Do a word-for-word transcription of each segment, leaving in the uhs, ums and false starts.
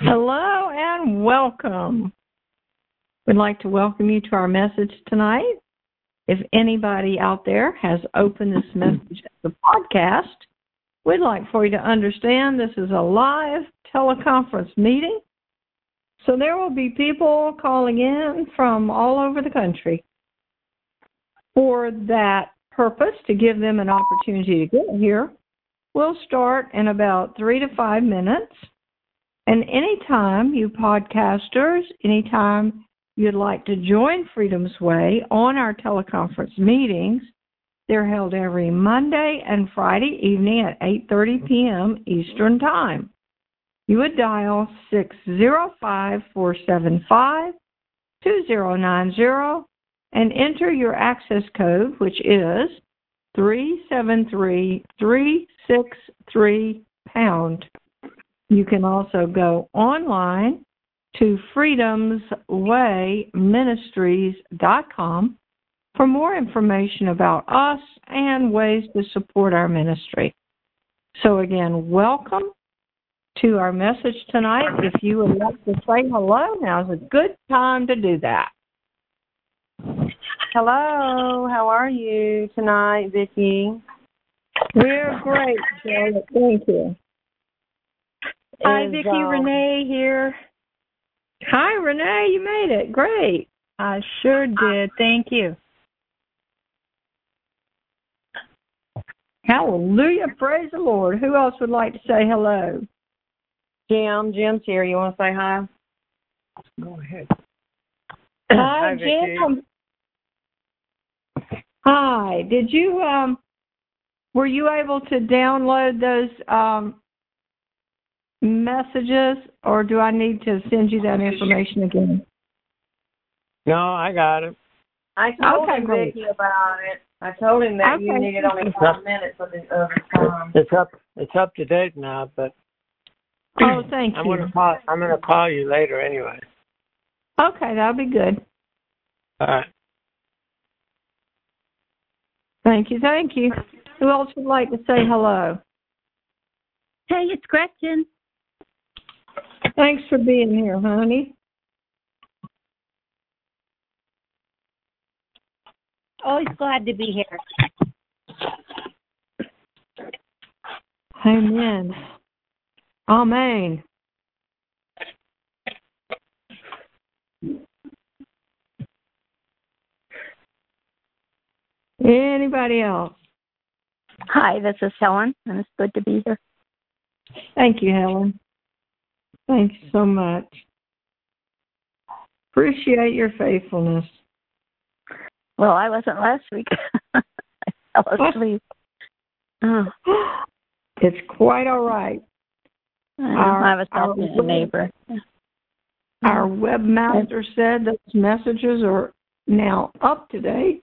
Hello and welcome. We'd like to welcome you to our message tonight. If anybody out there has opened this message as a podcast, we'd like for you to understand this is a live teleconference meeting. So there will be people calling in from all over the country. For that purpose, to give them an opportunity to get here, we'll start in about three to five minutes. And anytime you podcasters, anytime you'd like to join Freedom's Way on our teleconference meetings, they're held every Monday and Friday evening at eight thirty p.m. Eastern Time. You would dial six zero five, four seven five, two zero nine zero and enter your access code, which is three seven three, three six three pound. You can also go online to freedoms way ministries dot com for more information about us and ways to support our ministry. So again, welcome to our message tonight. If you would like to say hello, now's a good time to do that. Hello, how are you tonight, Vicki? We're great, Charlotte. Thank you. Hi, Vicki. Um, Renee here. Hi, Renee. You made it. Great. I sure did. Thank you. Hallelujah. Praise the Lord. Who else would like to say hello? Jim. Jim's here. You want to say hi? Go ahead. Hi, hi Jim. Hi. Did you, um, were you able to download those, um, messages, or do I need to send you that information again? No, I got it. I told okay, him, great. Vicki, about it. I told him that okay. you needed only five minutes of his other time. It's up. It's up to date now, but oh, thank I'm you. gonna call. I'm gonna call you later anyway. Okay, that'll be good. All right. Thank you, thank you. Who else would like to say hello? Hey, it's Gretchen. Thanks for being here, honey. Always glad to be here. Amen. Amen. Anybody else? Hi, this is Helen, and it's good to be here. Thank you, Helen. Thank you so much. Appreciate your faithfulness. Well, I wasn't last week. I fell asleep. Oh. It's quite all right. I, our, I was helping a neighbor. Our webmaster said those messages are now up to date.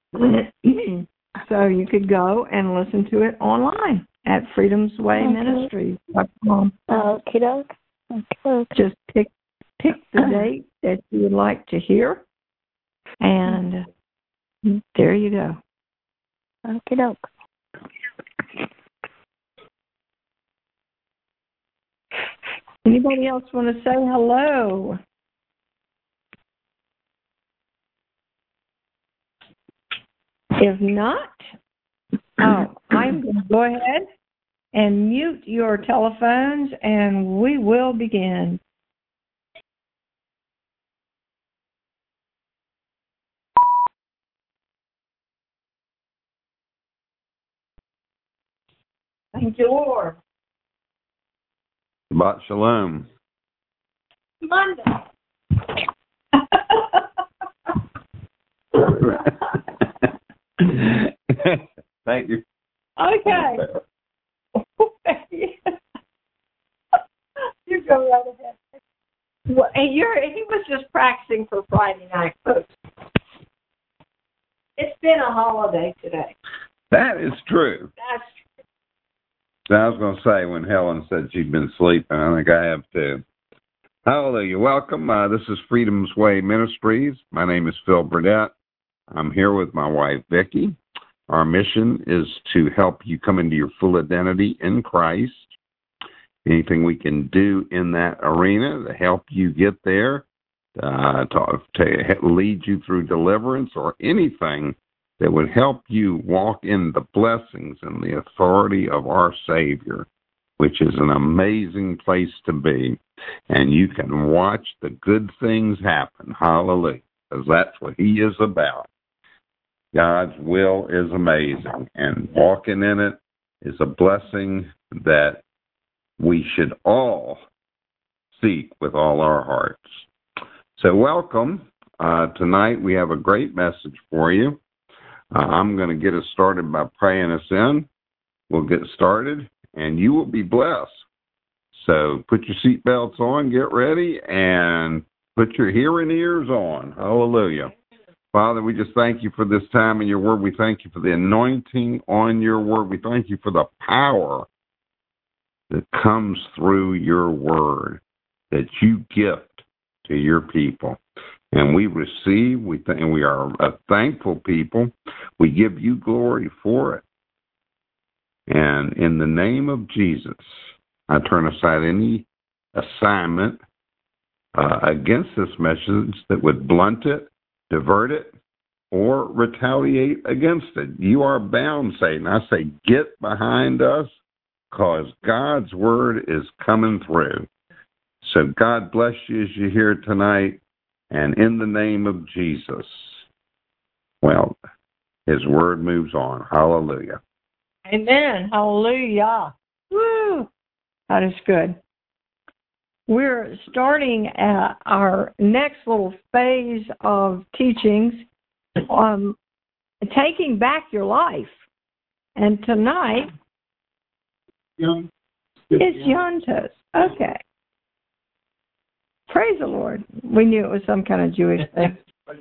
So you could go and listen to it online at freedoms way ministries dot com. Okay, doke. Okay. Just pick pick the date that you would like to hear, and there you go. Okay, doke. Anybody else want to say hello? If not, oh, I'm going to go ahead and mute your telephones, and we will begin. Thank you, Lord. Shabbat Shalom. Monday. Thank you. Okay. You go right ahead. Well, and you're, he was just practicing for Friday night, folks. It's been a holiday today. That is true. That's true. I was going to say when Helen said she'd been sleeping, I think I have too. Hallelujah. Welcome. Uh, this is Freedom's Way Ministries. My name is Phil Burdett. I'm here with my wife, Vicki. Our mission is to help you come into your full identity in Christ. anything we can do in that arena to help you get there, uh, to, to lead you through deliverance, or anything that would help you walk in the blessings and the authority of our Savior, which is an amazing place to be. And you can watch the good things happen. Hallelujah. Because that's what He is about. God's will is amazing, and walking in it is a blessing that we should all seek with all our hearts. So welcome. Uh, tonight we have a great message for you. Uh, I'm going to get us started by praying us in. We'll get started, and you will be blessed. So put your seatbelts on, get ready, and put your hearing ears on. Hallelujah. Father, we just thank you for this time in your word. We thank you for the anointing on your word. We thank you for the power that comes through your word that you gift to your people. And we receive, we th- and we are a thankful people. We give you glory for it. And in the name of Jesus, I turn aside any assignment uh, against this message that would blunt it, divert it, or retaliate against it. You are bound, Satan. I say, get behind us, because God's word is coming through. So God bless you as you're here tonight, and in the name of Jesus, well, His word moves on. Hallelujah. Amen. Hallelujah. Woo! That is good. We're starting at our next little phase of teachings on taking back your life. And tonight, Young. it's Yontas. Okay. Praise the Lord. We knew it was some kind of Jewish thing.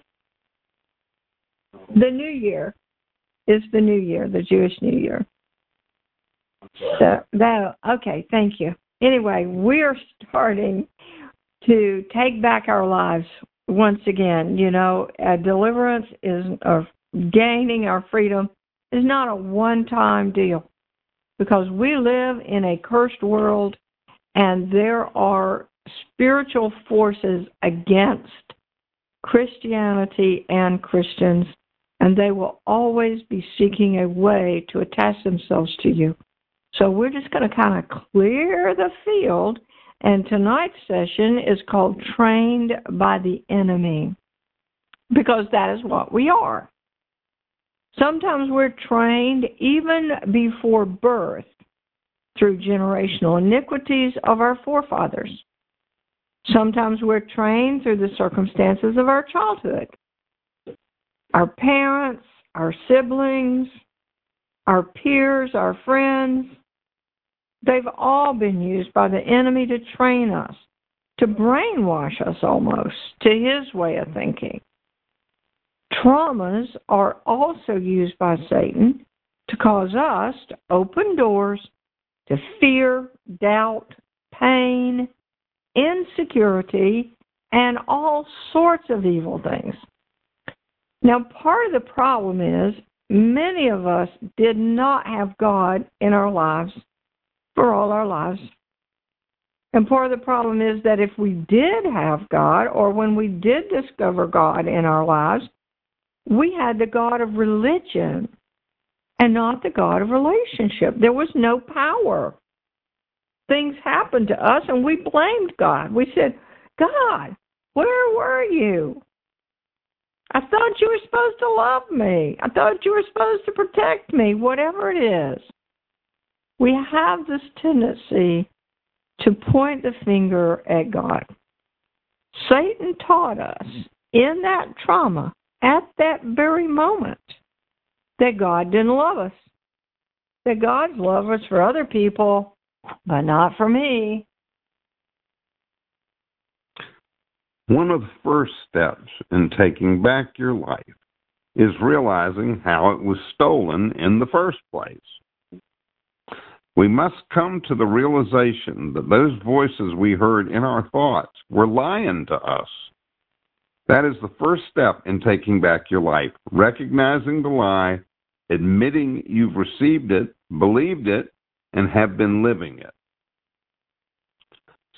The New Year is the New Year, the Jewish New Year. So that okay, thank you. Anyway, we're starting to take back our lives once again. You know, uh, deliverance is, or gaining our freedom is not a one-time deal, because we live in a cursed world, and there are spiritual forces against Christianity and Christians, and they will always be seeking a way to attach themselves to you. So we're just going to kind of clear the field, and tonight's session is called Trained by the Enemy, because that is what we are. Sometimes we're trained even before birth through generational iniquities of our forefathers. Sometimes we're trained through the circumstances of our childhood. Our parents, our siblings, our peers, our friends, they've all been used by the enemy to train us, to brainwash us almost to his way of thinking. Traumas are also used by Satan to cause us to open doors to fear, doubt, pain, insecurity, and all sorts of evil things. Now, part of the problem is many of us did not have God in our lives for all our lives. And part of the problem is that if we did have God, or when we did discover God in our lives, we had the God of religion and not the God of relationship. There was no power. Things happened to us, and we blamed God. We said, God, where were you? I thought you were supposed to love me. I thought you were supposed to protect me, whatever it is. We have this tendency to point the finger at God. Satan taught us in that trauma, at that very moment, that God didn't love us. That God's love was for other people, but not for me. One of the first steps in taking back your life is realizing how it was stolen in the first place. We must come to the realization that those voices we heard in our thoughts were lying to us. That is the first step in taking back your life, recognizing the lie, admitting you've received it, believed it, and have been living it.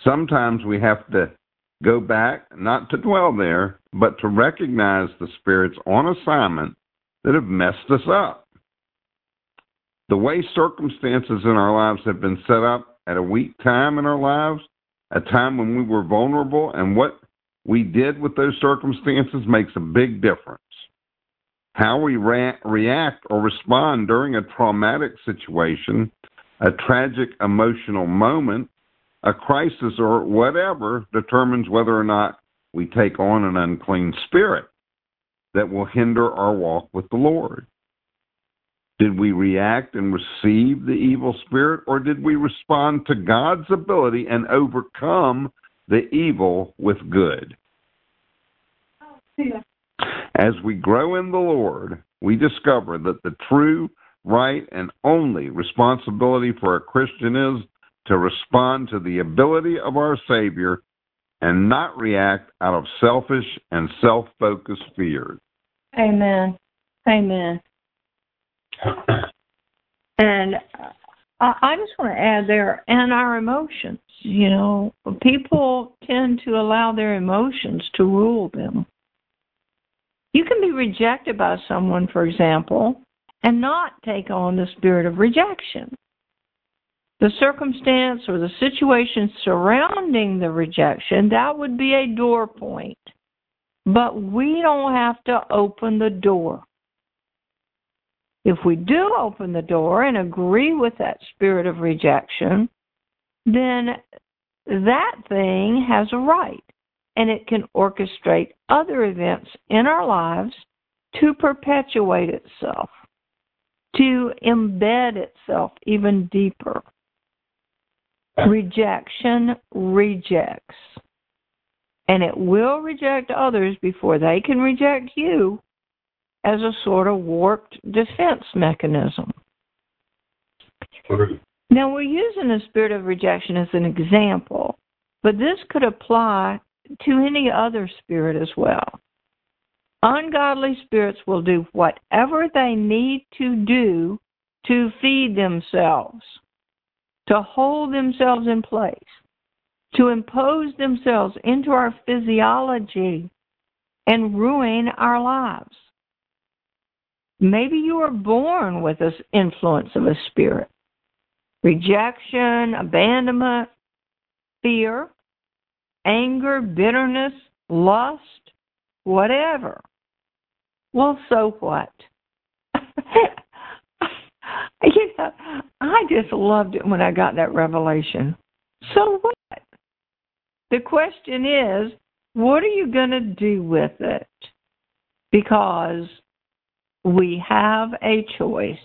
Sometimes we have to go back, not to dwell there, but to recognize the spirits on assignment that have messed us up. The way circumstances in our lives have been set up at a weak time in our lives, a time when we were vulnerable, and what we did with those circumstances makes a big difference. How we re- react or respond during a traumatic situation, a tragic emotional moment, a crisis, or whatever determines whether or not we take on an unclean spirit that will hinder our walk with the Lord. Did we react and receive the evil spirit, or did we respond to God's ability and overcome the evil with good? As we grow in the Lord, we discover that the true, right, and only responsibility for a Christian is to respond to the ability of our Savior and not react out of selfish and self-focused fears. Amen. Amen. And I, I just want to add there, and our emotions. You know, people tend to allow their emotions to rule them. You can be rejected by someone, for example, and not take on the spirit of rejection. The circumstance or the situation surrounding the rejection, that would be a door point. But we don't have to open the door. If we do open the door and agree with that spirit of rejection, then that thing has a right, and it can orchestrate other events in our lives to perpetuate itself, to embed itself even deeper. Rejection rejects, and it will reject others before they can reject you as a sort of warped defense mechanism. Now, we're using the spirit of rejection as an example, but this could apply to any other spirit as well. Ungodly spirits will do whatever they need to do to feed themselves, to hold themselves in place, to impose themselves into our physiology and ruin our lives. Maybe you were born with this influence of a spirit. Rejection, abandonment, fear, anger, bitterness, lust, whatever. Well, so what? You know, I just loved it when I got that revelation. So what? The question is, what are you going to do with it? Because we have a choice.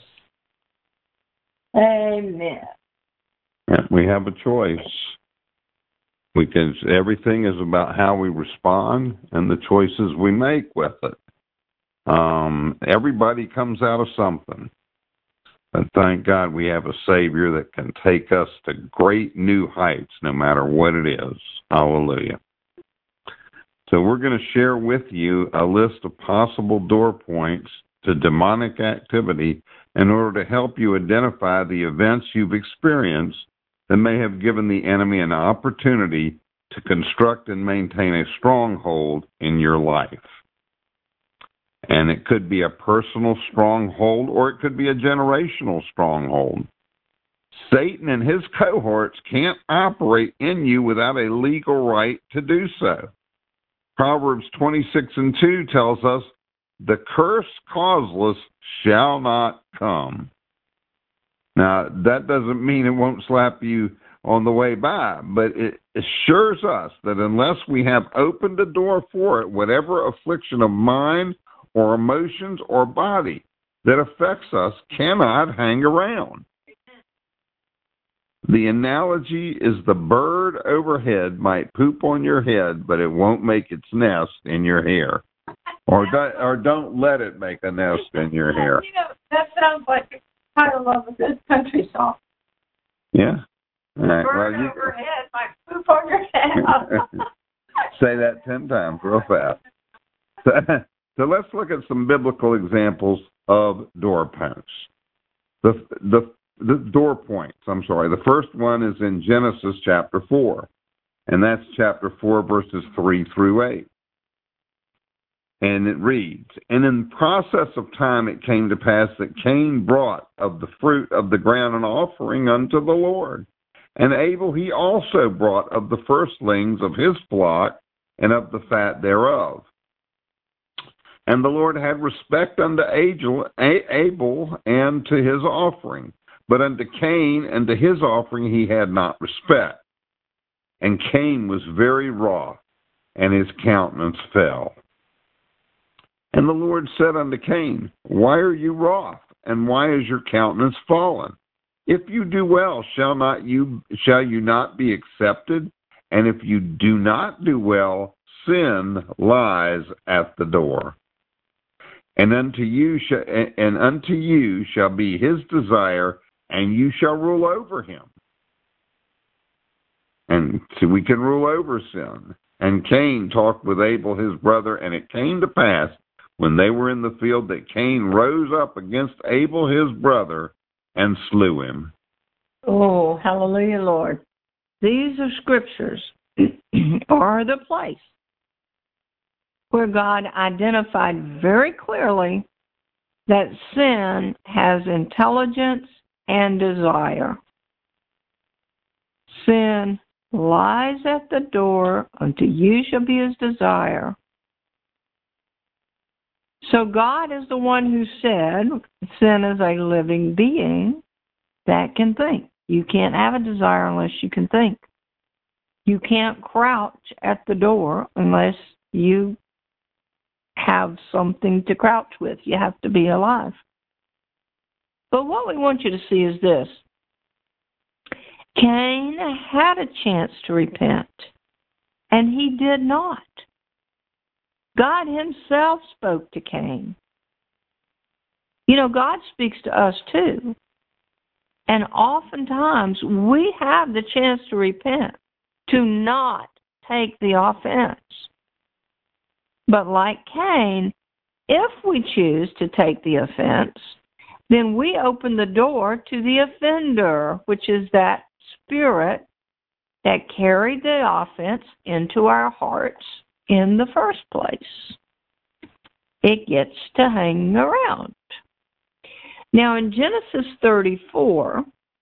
Amen. Yeah, we have a choice. We can. Everything is about how we respond and the choices we make with it. Um, everybody comes out of something. But thank God we have a Savior that can take us to great new heights no matter what it is. Hallelujah. So we're going to share with you a list of possible door points to demonic activity in order to help you identify the events you've experienced that may have given the enemy an opportunity to construct and maintain a stronghold in your life. And it could be a personal stronghold, or it could be a generational stronghold. Satan and his cohorts can't operate in you without a legal right to do so. Proverbs twenty-six and two tells us, the curse causeless shall not come. Now, that doesn't mean it won't slap you on the way by, but it assures us that unless we have opened the door for it, whatever affliction of mind or emotions or body that affects us cannot hang around. The analogy is the bird overhead might poop on your head, but it won't make its nest in your hair. Or, do, or don't let it make a nest in your hair. You know, that sounds like the title of a good country song. Yeah. All right. Bird Well, you, overhead might poop on your head. say that ten times real fast. So, so let's look at some biblical examples of door posts. The, the, the door points, I'm sorry. The first one is in Genesis chapter four. And that's chapter four, verses three through eight. And it reads, "And in the process of time it came to pass that Cain brought of the fruit of the ground an offering unto the Lord. And Abel he also brought of the firstlings of his flock and of the fat thereof. And the Lord had respect unto Abel and to his offering, but unto Cain and to his offering he had not respect. And Cain was very wroth, and his countenance fell. And the Lord said unto Cain, Why are you wroth, and why is your countenance fallen? If you do well, shall not you shall you not be accepted? And if you do not do well, sin lies at the door. And unto you shall and unto you shall be his desire, and you shall rule over him." And so we can rule over sin. "And Cain talked with Abel his brother, and it came to pass, when they were in the field, that Cain rose up against Abel his brother and slew him." Oh, hallelujah, Lord. These are scriptures are the place where God identified very clearly that sin has intelligence and desire. Sin lies at the door, unto you shall be his desire. So God is the one who said sin is a living being that can think. You can't have a desire unless you can think. You can't crouch at the door unless you have something to crouch with. You have to be alive. But what we want you to see is this. Cain had a chance to repent, and he did not. God himself spoke to Cain. You know, God speaks to us too. And oftentimes we have the chance to repent, to not take the offense. But like Cain, if we choose to take the offense, then we open the door to the offender, which is that spirit that carried the offense into our hearts in the first place. It gets to hang around. Now in Genesis thirty-four,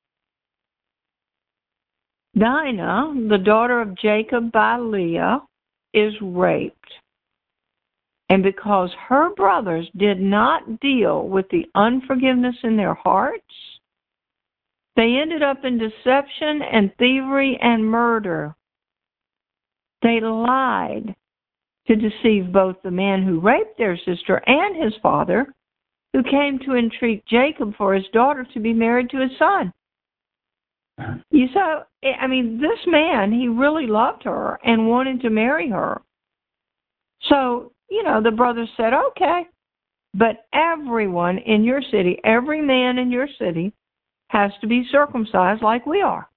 Dinah, the daughter of Jacob by Leah, is raped. And because her brothers did not deal with the unforgiveness in their hearts, they ended up in deception and thievery and murder. They lied to deceive both the man who raped their sister and his father, who came to entreat Jacob for his daughter to be married to his son. You saw, I mean, this man, he really loved her and wanted to marry her. So, you know, the brothers said, okay, but everyone in your city, every man in your city has to be circumcised like we are.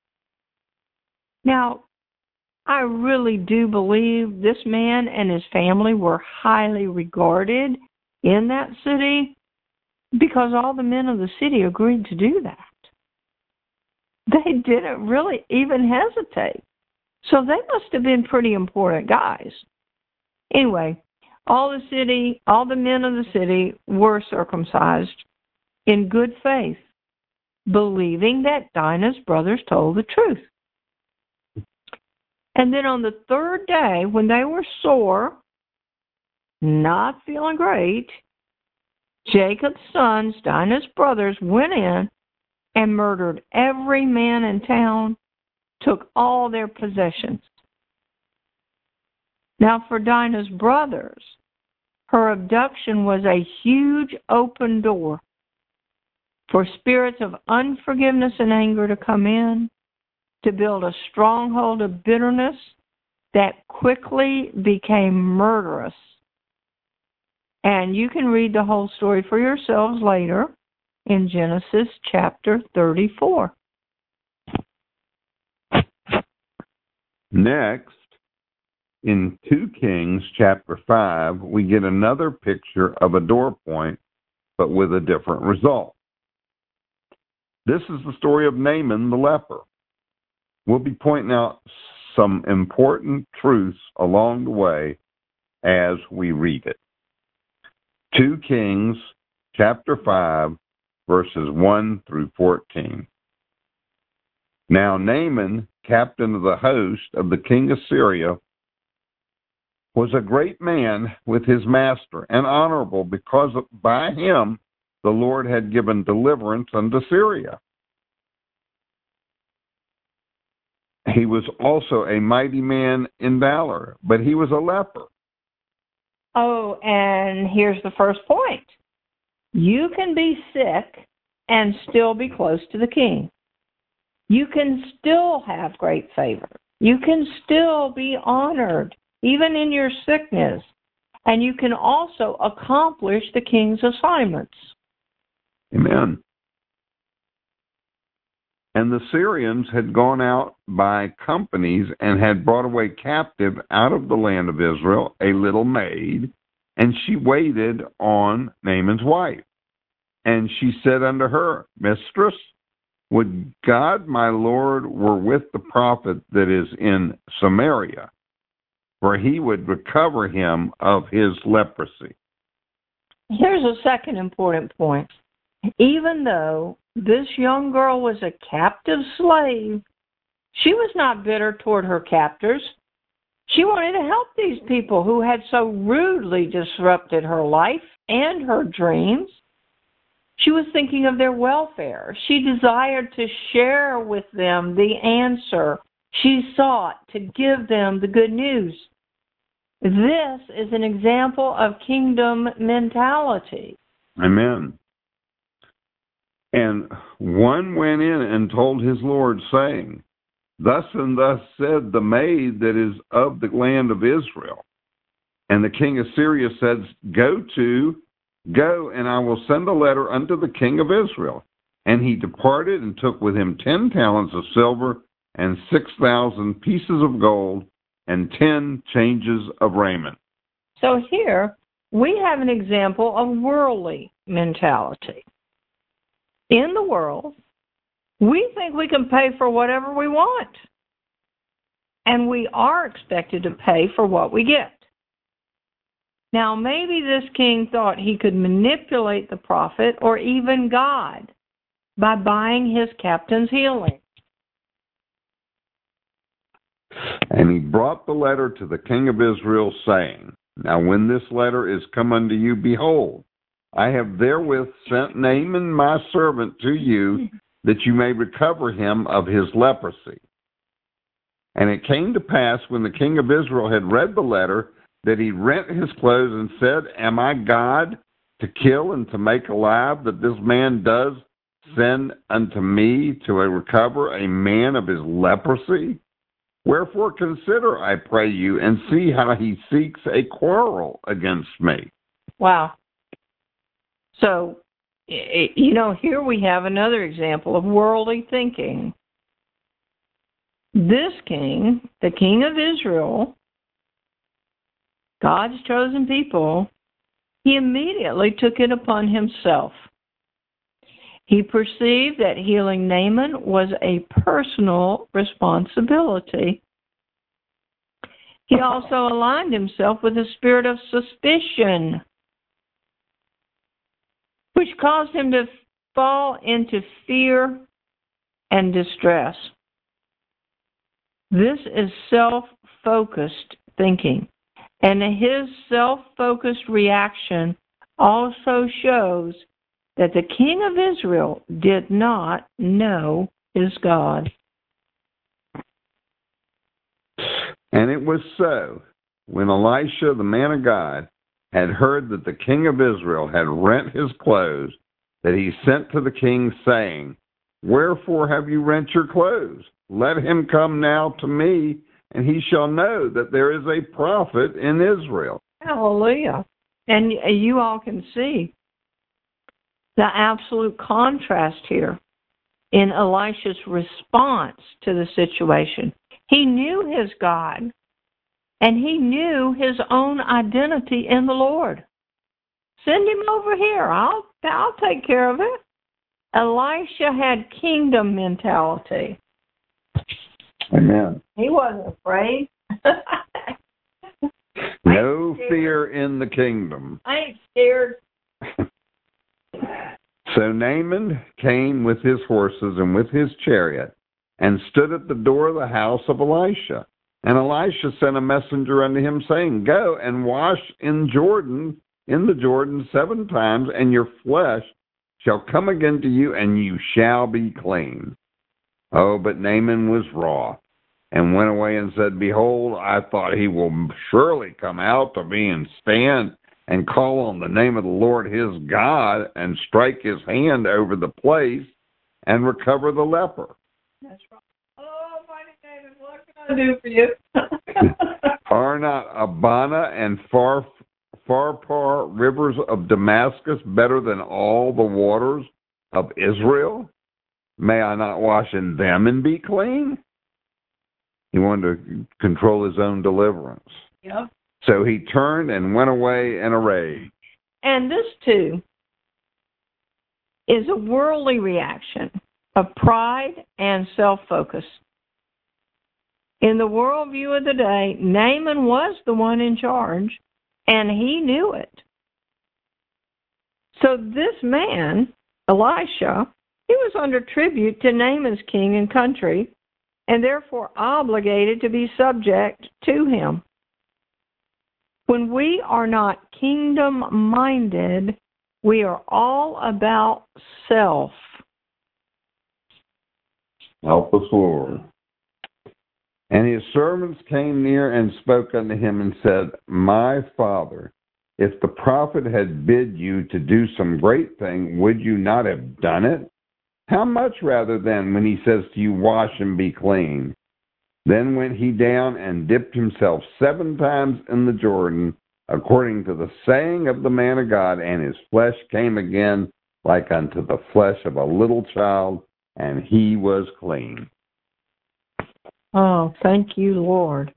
Now, I really do believe this man and his family were highly regarded in that city because all the men of the city agreed to do that. They didn't really even hesitate. So they must have been pretty important guys. Anyway, all the city, all the men of the city were circumcised in good faith, believing that Dinah's brothers told the truth. And then on the third day, when they were sore, not feeling great, Jacob's sons, Dinah's brothers, went in and murdered every man in town, took all their possessions. Now, for Dinah's brothers, her abduction was a huge open door for spirits of unforgiveness and anger to come in, to build a stronghold of bitterness that quickly became murderous. And you can read the whole story for yourselves later in Genesis chapter thirty-four. Next, in Second Kings chapter five, we get another picture of a door point, but with a different result. This is the story of Naaman the leper. We'll be pointing out some important truths along the way as we read it. Second Kings chapter five, verses one through fourteen. Now Naaman, captain of the host of the king of Syria, was a great man with his master, and honorable, because by him the Lord had given deliverance unto Syria. He was also a mighty man in valor, but he was a leper. Oh, and here's the first point. You can be sick and still be close to the king. You can still have great favor. You can still be honored, even in your sickness. And you can also accomplish the king's assignments. Amen. And the Syrians had gone out by companies and had brought away captive out of the land of Israel a little maid, and she waited on Naaman's wife. And she said unto her, Mistress, would God my Lord were with the prophet that is in Samaria, for he would recover him of his leprosy. Here's a second important point. Even though this young girl was a captive slave, she was not bitter toward her captors. She wanted to help these people who had so rudely disrupted her life and her dreams. She was thinking of their welfare. She desired to share with them the answer. She sought to give them the good news. This is an example of kingdom mentality. Amen. And one went in and told his Lord, saying, Thus and thus said the maid that is of the land of Israel. And the king of Syria said, Go to, go, and I will send a letter unto the king of Israel. And he departed and took with him ten talents of silver and six thousand pieces of gold and ten changes of raiment. So here we have an example of worldly mentality. In the world, we think we can pay for whatever we want. And we are expected to pay for what we get. Now, maybe this king thought he could manipulate the prophet or even God by buying his captain's healing. And he brought the letter to the king of Israel, saying, Now when this letter is come unto you, behold, I have therewith sent Naaman my servant to you, that you may recover him of his leprosy. And it came to pass, when the king of Israel had read the letter, that he rent his clothes and said, Am I God to kill and to make alive, that this man does send unto me to recover a man of his leprosy? Wherefore consider, I pray you, and see how he seeks a quarrel against me. Wow. So, you know, here we have another example of worldly thinking. This king, the king of Israel, God's chosen people, he immediately took it upon himself. He perceived that healing Naaman was a personal responsibility. He also aligned himself with a spirit of suspicion, which caused him to fall into fear and distress. This is self-focused thinking, and his self-focused reaction also shows that the king of Israel did not know his God. And it was so, when Elisha, the man of God, had heard that the king of Israel had rent his clothes, that he sent to the king, saying, Wherefore have you rent your clothes? Let him come now to me, and he shall know that there is a prophet in Israel. Hallelujah. And you all can see the absolute contrast here in Elisha's response to the situation. He knew his God, and he knew his own identity in the Lord. Send him over here. I'll, I'll take care of it. Elisha had kingdom mentality. Amen. He wasn't afraid. No fear in the kingdom. I ain't scared. So Naaman came with his horses and with his chariot and stood at the door of the house of Elisha. And Elisha sent a messenger unto him, saying, Go and wash in Jordan, in the Jordan seven times, and your flesh shall come again to you, and you shall be clean. Oh, but Naaman was wroth, and went away and said, Behold, I thought he will surely come out to me and stand and call on the name of the Lord his God, and strike his hand over the place, and recover the leper. That's right. Oh, mighty David, what can I do for you? Are not Abana and Far Pharpar rivers of Damascus better than all the waters of Israel? May I not wash in them and be clean? He wanted to control his own deliverance. Yep. So he turned and went away in a rage. And this, too, is a worldly reaction of pride and self-focus. In the worldview of the day, Naaman was the one in charge, and he knew it. So this man, Elisha, he was under tribute to Naaman's king and country, and therefore obligated to be subject to him. When we are not kingdom-minded, we are all about self. Help us, Lord. And his servants came near and spoke unto him and said, My father, if the prophet had bid you to do some great thing, would you not have done it? How much rather then when he says to you, Wash and be clean? Then went he down and dipped himself seven times in the Jordan, according to the saying of the man of God, and his flesh came again like unto the flesh of a little child, and he was clean. Oh, thank you, Lord.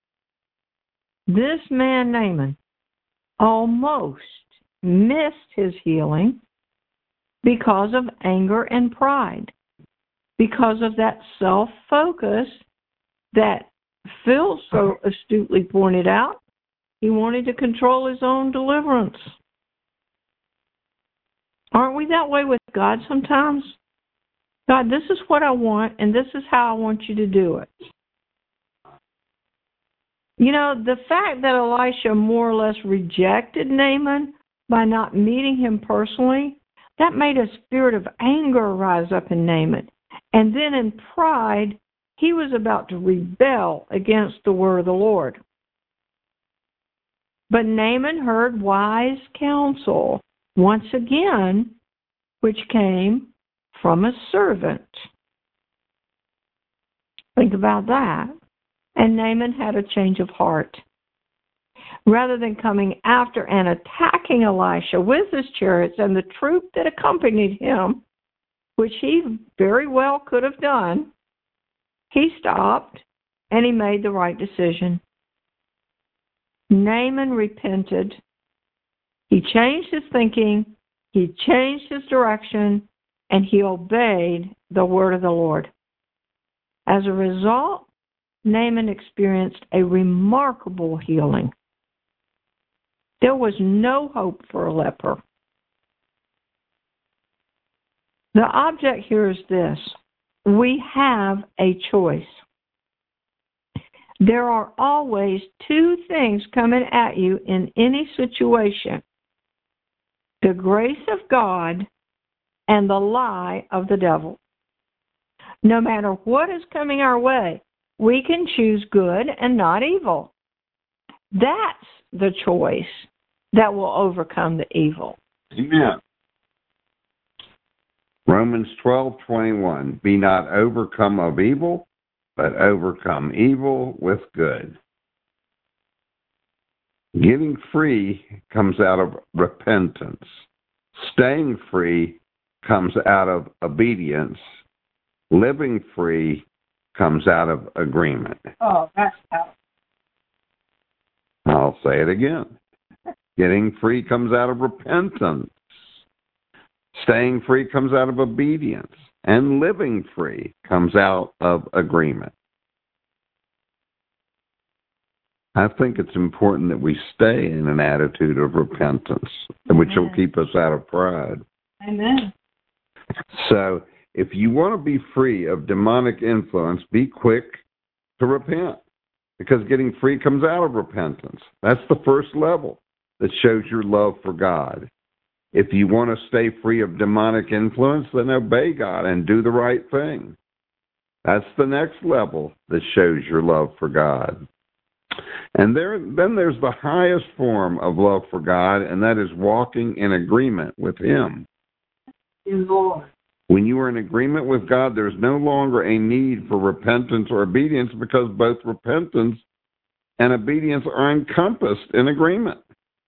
This man, Naaman, almost missed his healing because of anger and pride, because of that self-focus that Phil so astutely pointed out. He wanted to control his own deliverance. Aren't we that way with God sometimes? God, this is what I want, and this is how I want you to do it. You know, the fact that Elisha more or less rejected Naaman by not meeting him personally, that made a spirit of anger rise up in Naaman. And then in pride, he was about to rebel against the word of the Lord. But Naaman heard wise counsel once again, which came from a servant. Think about that. And Naaman had a change of heart. Rather than coming after and attacking Elisha with his chariots and the troop that accompanied him, which he very well could have done, he stopped and he made the right decision. Naaman repented. He changed his thinking, he changed his direction, and he obeyed the word of the Lord. As a result, Naaman experienced a remarkable healing. There was no hope for a leper. The object here is this: we have a choice. There are always two things coming at you in any situation: the grace of God and the lie of the devil. No matter what is coming our way, we can choose good and not evil. That's the choice that will overcome the evil. Amen. Romans twelve twenty-one. Be not overcome of evil, but overcome evil with good. Getting free comes out of repentance. Staying free comes out of obedience. Living free comes out of agreement. Oh, that's how. I'll say it again. Getting free comes out of repentance. Staying free comes out of obedience. And living free comes out of agreement. I think it's important that we stay in an attitude of repentance, which will keep us out of pride. Amen. So if you want to be free of demonic influence, be quick to repent, because getting free comes out of repentance. That's the first level that shows your love for God. If you want to stay free of demonic influence, then obey God and do the right thing. That's the next level that shows your love for God. And there, then there's the highest form of love for God, and that is walking in agreement with Him. Lord. When you are in agreement with God, there's no longer a need for repentance or obedience, because both repentance and obedience are encompassed in agreement.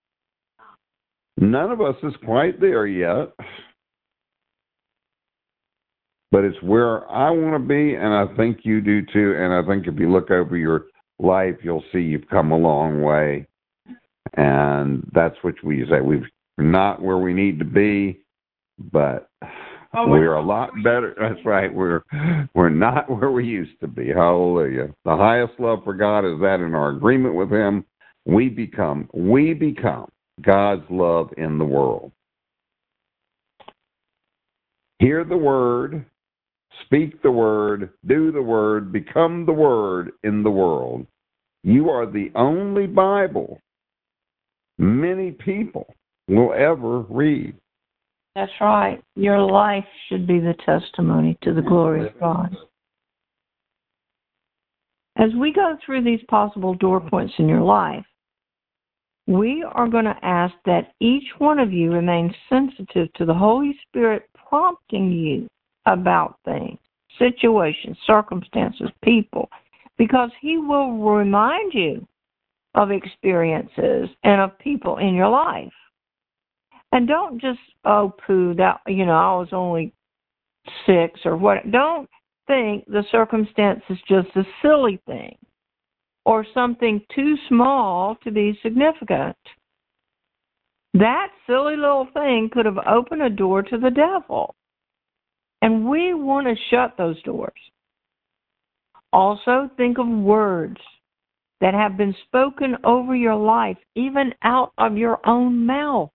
None of us is quite there yet, but it's where I want to be, and I think you do too. And I think if you look over your life, you'll see you've come a long way. And that's what we say. We're not where we need to be, but oh, we're a lot better. That's right. We're we're not where we used to be. Hallelujah. The highest love for God is that in our agreement with Him, we become, we become God's love in the world. Hear the word, speak the word, do the word, become the word in the world. You are the only Bible many people will ever read. That's right. Your life should be the testimony to the glory of God. As we go through these possible door points in your life, we are going to ask that each one of you remain sensitive to the Holy Spirit prompting you about things, situations, circumstances, people, because He will remind you of experiences and of people in your life. And don't just, oh, poo, that, you know, I was only six or what. Don't think the circumstance is just a silly thing or something too small to be significant. That silly little thing could have opened a door to the devil. And we want to shut those doors. Also, think of words that have been spoken over your life, even out of your own mouth.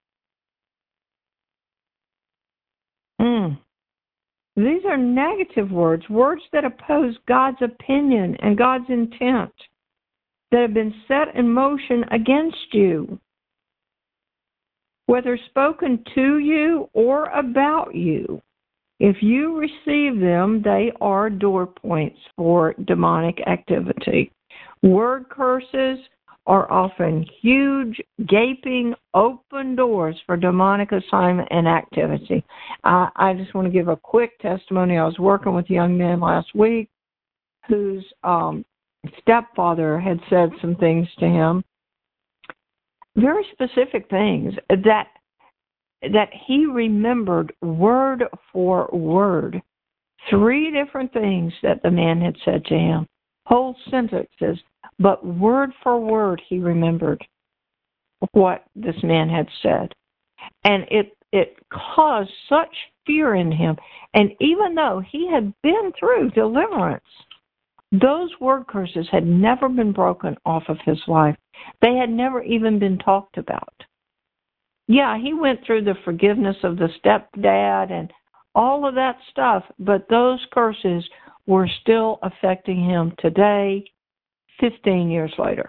Mm. These are negative words, words that oppose God's opinion and God's intent, that have been set in motion against you, whether spoken to you or about you. If you receive them, they are door points for demonic activity. Word curses are often huge, gaping, open doors for demonic assignment and activity. I, I just want to give a quick testimony. I was working with a young man last week whose um, stepfather had said some things to him, very specific things that that he remembered word for word. Three different things that the man had said to him, whole sentences, but word for word he remembered what this man had said. And it it caused such fear in him. And even though he had been through deliverance, those word curses had never been broken off of his life. They had never even been talked about. Yeah, he went through the forgiveness of the stepdad and all of that stuff, but those curses were still affecting him today, fifteen years later.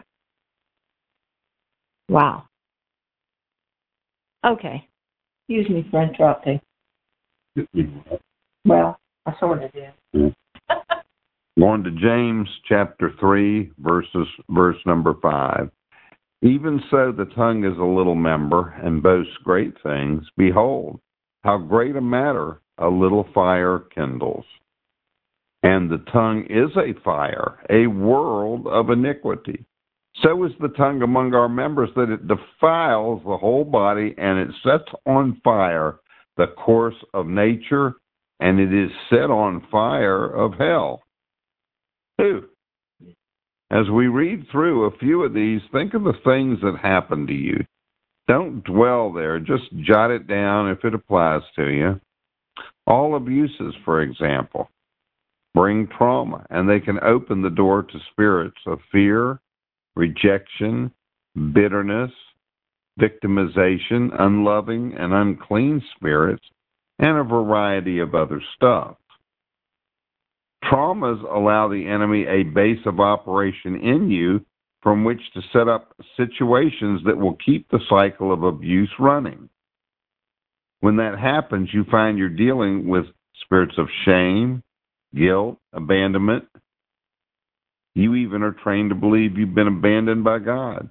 Wow. Okay. Excuse me for interrupting. Well, I sort of did. Yeah. Going to James chapter three, verses verse number five. Even so the tongue is a little member and boasts great things. Behold, how great a matter a little fire kindles. And the tongue is a fire, a world of iniquity. So is the tongue among our members, that it defiles the whole body, and it sets on fire the course of nature, and it is set on fire of hell. Who? As we read through a few of these, think of the things that happen to you. Don't dwell there. Just jot it down if it applies to you. All abuses, for example, bring trauma, and they can open the door to spirits of fear, rejection, bitterness, victimization, unloving and unclean spirits, and a variety of other stuff. Traumas allow the enemy a base of operation in you from which to set up situations that will keep the cycle of abuse running. When that happens, you find you're dealing with spirits of shame, guilt, abandonment. You even are trained to believe you've been abandoned by God.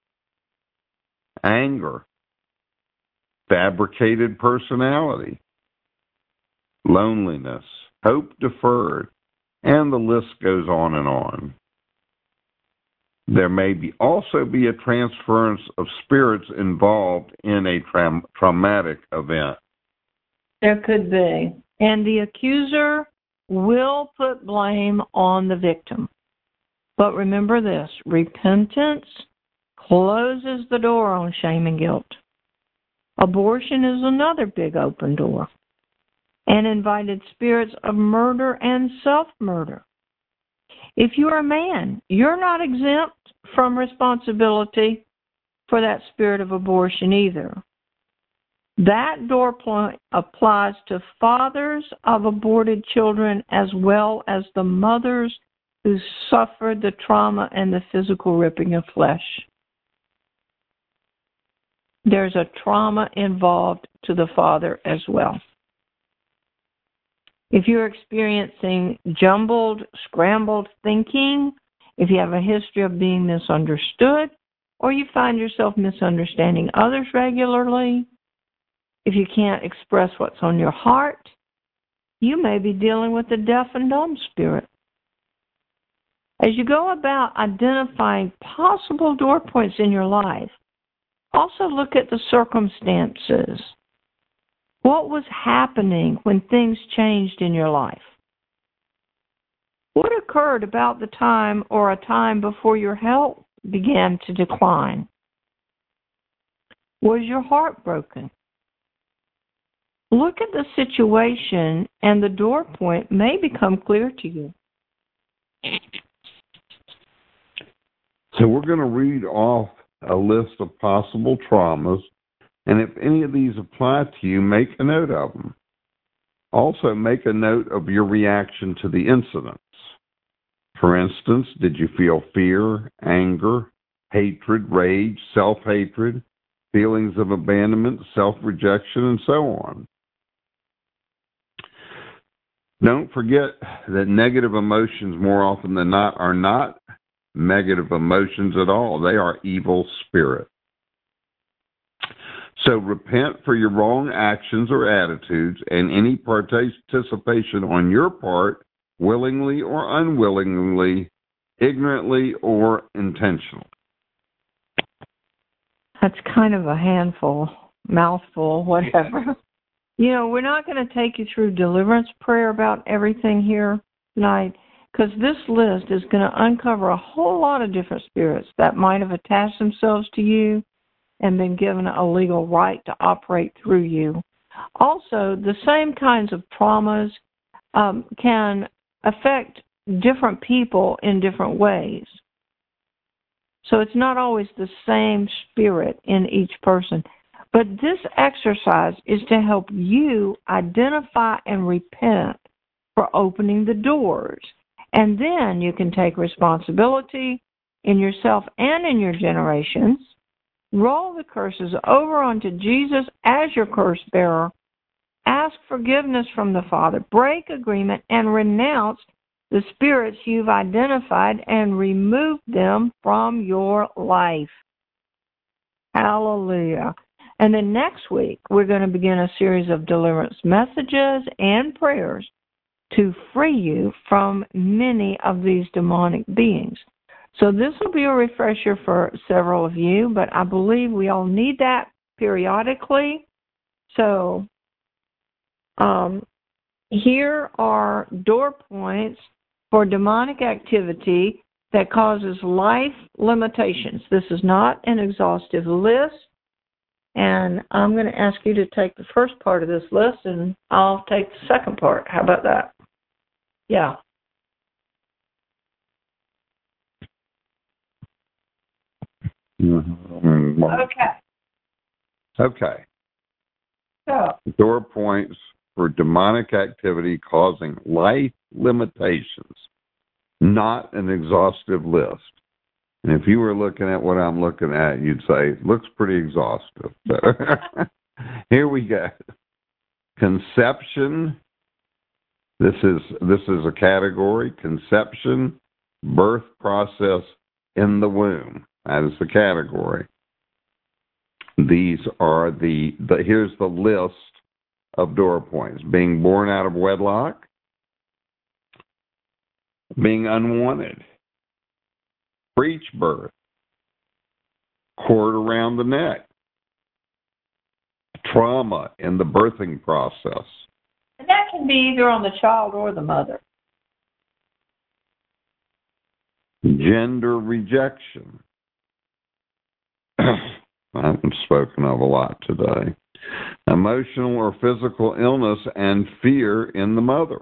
Anger, fabricated personality, loneliness, hope deferred, and the list goes on and on. There may be also be a transference of spirits involved in a tra- traumatic event. There could be. And the accuser will put blame on the victim. But remember this, repentance closes the door on shame and guilt. Abortion is another big open door. And invited spirits of murder and self-murder. If you're a man, you're not exempt from responsibility for that spirit of abortion either. That door point applies to fathers of aborted children as well as the mothers who suffered the trauma and the physical ripping of flesh. There's a trauma involved to the father as well. If you're experiencing jumbled, scrambled thinking, if you have a history of being misunderstood, or you find yourself misunderstanding others regularly, if you can't express what's on your heart, you may be dealing with a deaf and dumb spirit. As you go about identifying possible door points in your life, also look at the circumstances. What was happening when things changed in your life? What occurred about the time or a time before your health began to decline? Was your heart broken? Look at the situation and the door point may become clear to you. So we're going to read off a list of possible traumas, and if any of these apply to you, make a note of them. Also, make a note of your reaction to the incidents. For instance, did you feel fear, anger, hatred, rage, self-hatred, feelings of abandonment, self-rejection, and so on? Don't forget that negative emotions more often than not are not negative emotions at all. They are evil spirits. So repent for your wrong actions or attitudes and any participation on your part, willingly or unwillingly, ignorantly or intentionally. That's kind of a handful, mouthful, whatever. You know, we're not going to take you through deliverance prayer about everything here tonight, because this list is going to uncover a whole lot of different spirits that might have attached themselves to you and been given a legal right to operate through you. Also, the same kinds of traumas um, can affect different people in different ways. So it's not always the same spirit in each person. But this exercise is to help you identify and repent for opening the doors. And then you can take responsibility in yourself and in your generations. Roll the curses over onto Jesus as your curse bearer. Ask forgiveness from the Father. Break agreement and renounce the spirits you've identified and remove them from your life. Hallelujah. And then next week, we're going to begin a series of deliverance messages and prayers to free you from many of these demonic beings. So this will be a refresher for several of you, but I believe we all need that periodically. So um, here are door points for demonic activity that causes life limitations. This is not an exhaustive list, and I'm going to ask you to take the first part of this list, and I'll take the second part. How about that? Yeah. Mm-hmm. Okay. Okay. So, Door points for demonic activity causing life limitations, not an exhaustive list. And if you were looking at what I'm looking at, you'd say, looks pretty exhaustive. So, here we go. Conception. This is this is a category. Conception, birth process in the womb. That is the category. These are the, the here's the list of door points. Being born out of wedlock, being unwanted, breech birth, cord around the neck, trauma in the birthing process. and that can be either on the child or the mother. Gender rejection. I haven't spoken of a lot today. Emotional or physical illness and fear in the mother.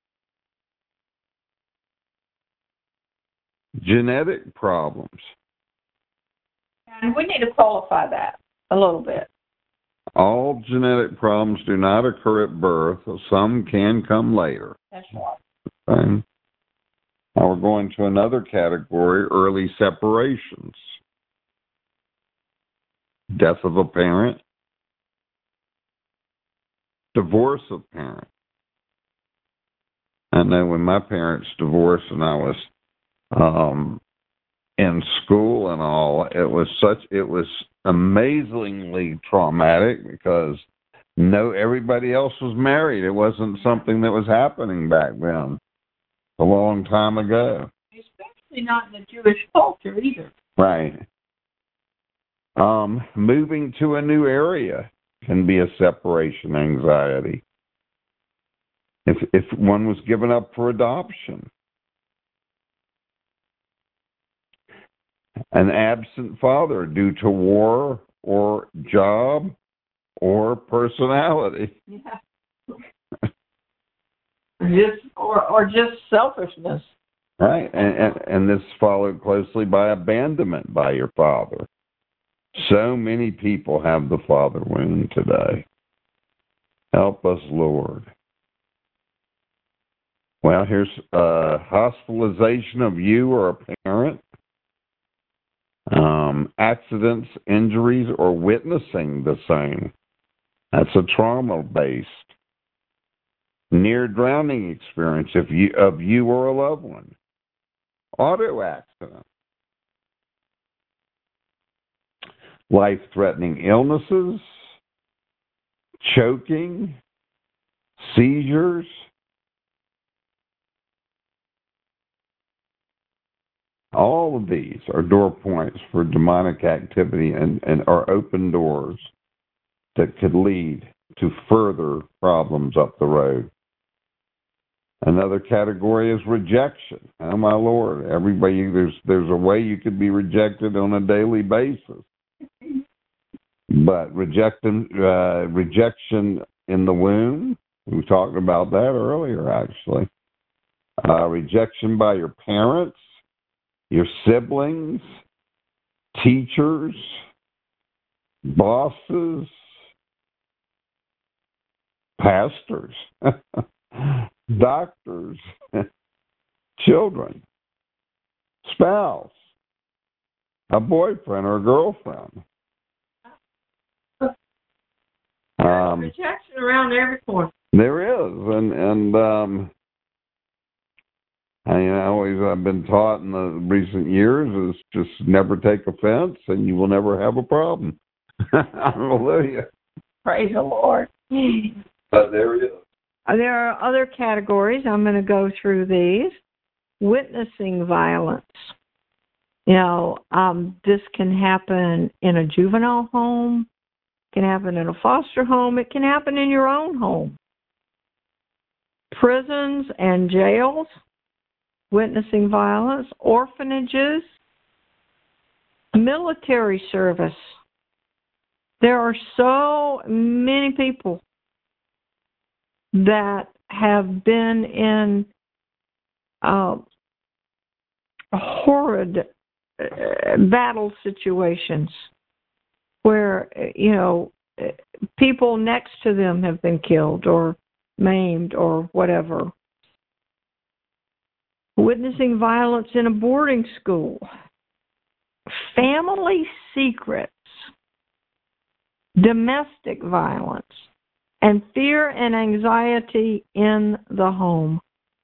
Genetic problems. And we need to qualify that a little bit. All genetic problems do not occur at birth. Some can come later. That's right. Okay. Now we're going to another category, early separations. Death of a parent. Divorce of parent. I know when my parents divorced and I was um, in school and all, it was such, it was amazingly traumatic because no, everybody else was married. It wasn't something that was happening back then, a long time ago. Especially not in the Jewish culture either. Right. Um, moving to a new area can be a separation anxiety. If if one was given up for adoption. An absent father due to war or job or personality. Yeah. just or or just selfishness. Right, and, and and this followed closely by abandonment by your father. So many people have the father wound today. Help us, Lord. Well, here's uh, hospitalization of you or a parent. Um, accidents, injuries, or witnessing the same. That's a trauma-based. Near drowning experience if you, of you or a loved one. Auto accident. Life-threatening illnesses, choking, seizures. All of these are door points for demonic activity and, and are open doors that could lead to further problems up the road. Another category is rejection. Oh my Lord, everybody, there's there's a way you could be rejected on a daily basis. But rejection, uh, rejection in the womb, we talked about that earlier actually. Uh, rejection by your parents, your siblings, teachers, bosses, pastors, doctors, children, spouse, a boyfriend or a girlfriend. Um, rejection around every corner. There is, and and um, I, I always I've been taught in the recent years is just never take offense, and you will never have a problem. Hallelujah! Praise the Lord. But there it is. There are other categories. I'm going to go through these. Witnessing violence. You know, um, this can happen in a juvenile home. It can happen in a foster home. It can happen in your own home. Prisons and jails, witnessing violence, orphanages, military service. There are so many people that have been in uh, horrid uh, battle situations where, you know, people next to them have been killed or maimed or whatever. Witnessing violence in a boarding school. Family secrets. Domestic violence. And fear and anxiety in the home.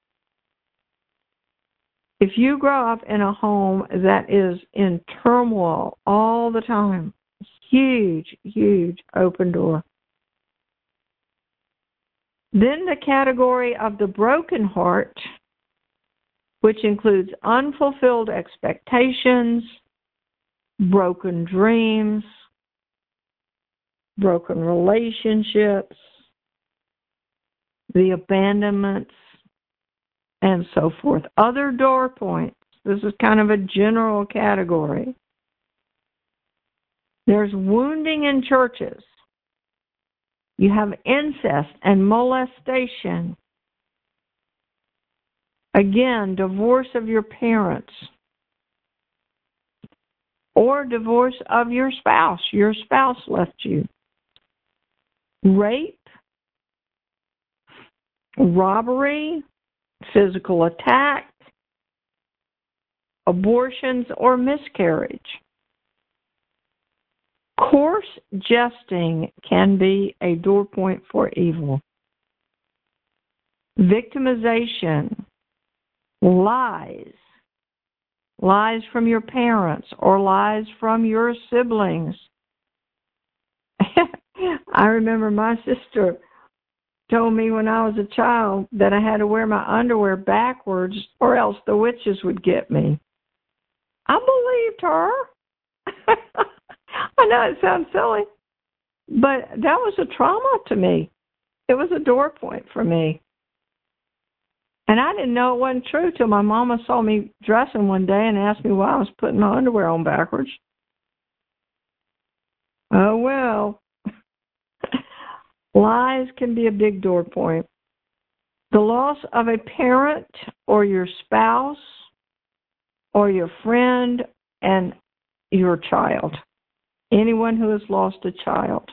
If you grow up in a home that is in turmoil all the time, huge, huge open door. Then the category of the broken heart, which includes unfulfilled expectations, broken dreams, broken relationships, the abandonments, and so forth. Other door points. This is kind of a general category. There's wounding in churches. You have incest and molestation. Again, divorce of your parents. Or divorce of your spouse. Your spouse left you. Rape. Robbery. Physical attack. Abortions or miscarriage. Coarse jesting can be a door point for evil. Victimization, lies, lies from your parents or lies from your siblings. I remember my sister told me when I was a child that I had to wear my underwear backwards or else the witches would get me. I believed her. I know it sounds silly, but that was a trauma to me. It was a door point for me. And I didn't know it wasn't true till my mama saw me dressing one day and asked me why I was putting my underwear on backwards. Oh, well. Lies can be a big door point. The loss of a parent or your spouse or your friend and your child. Anyone who has lost a child.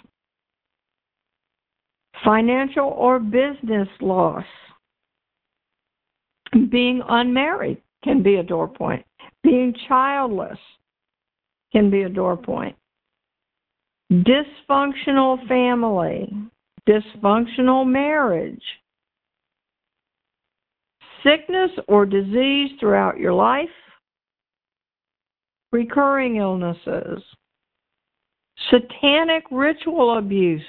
Financial or business loss. Being unmarried can be a door point. Being childless can be a door point. Dysfunctional family. Dysfunctional marriage. Sickness or disease throughout your life. Recurring illnesses. Satanic ritual abuse.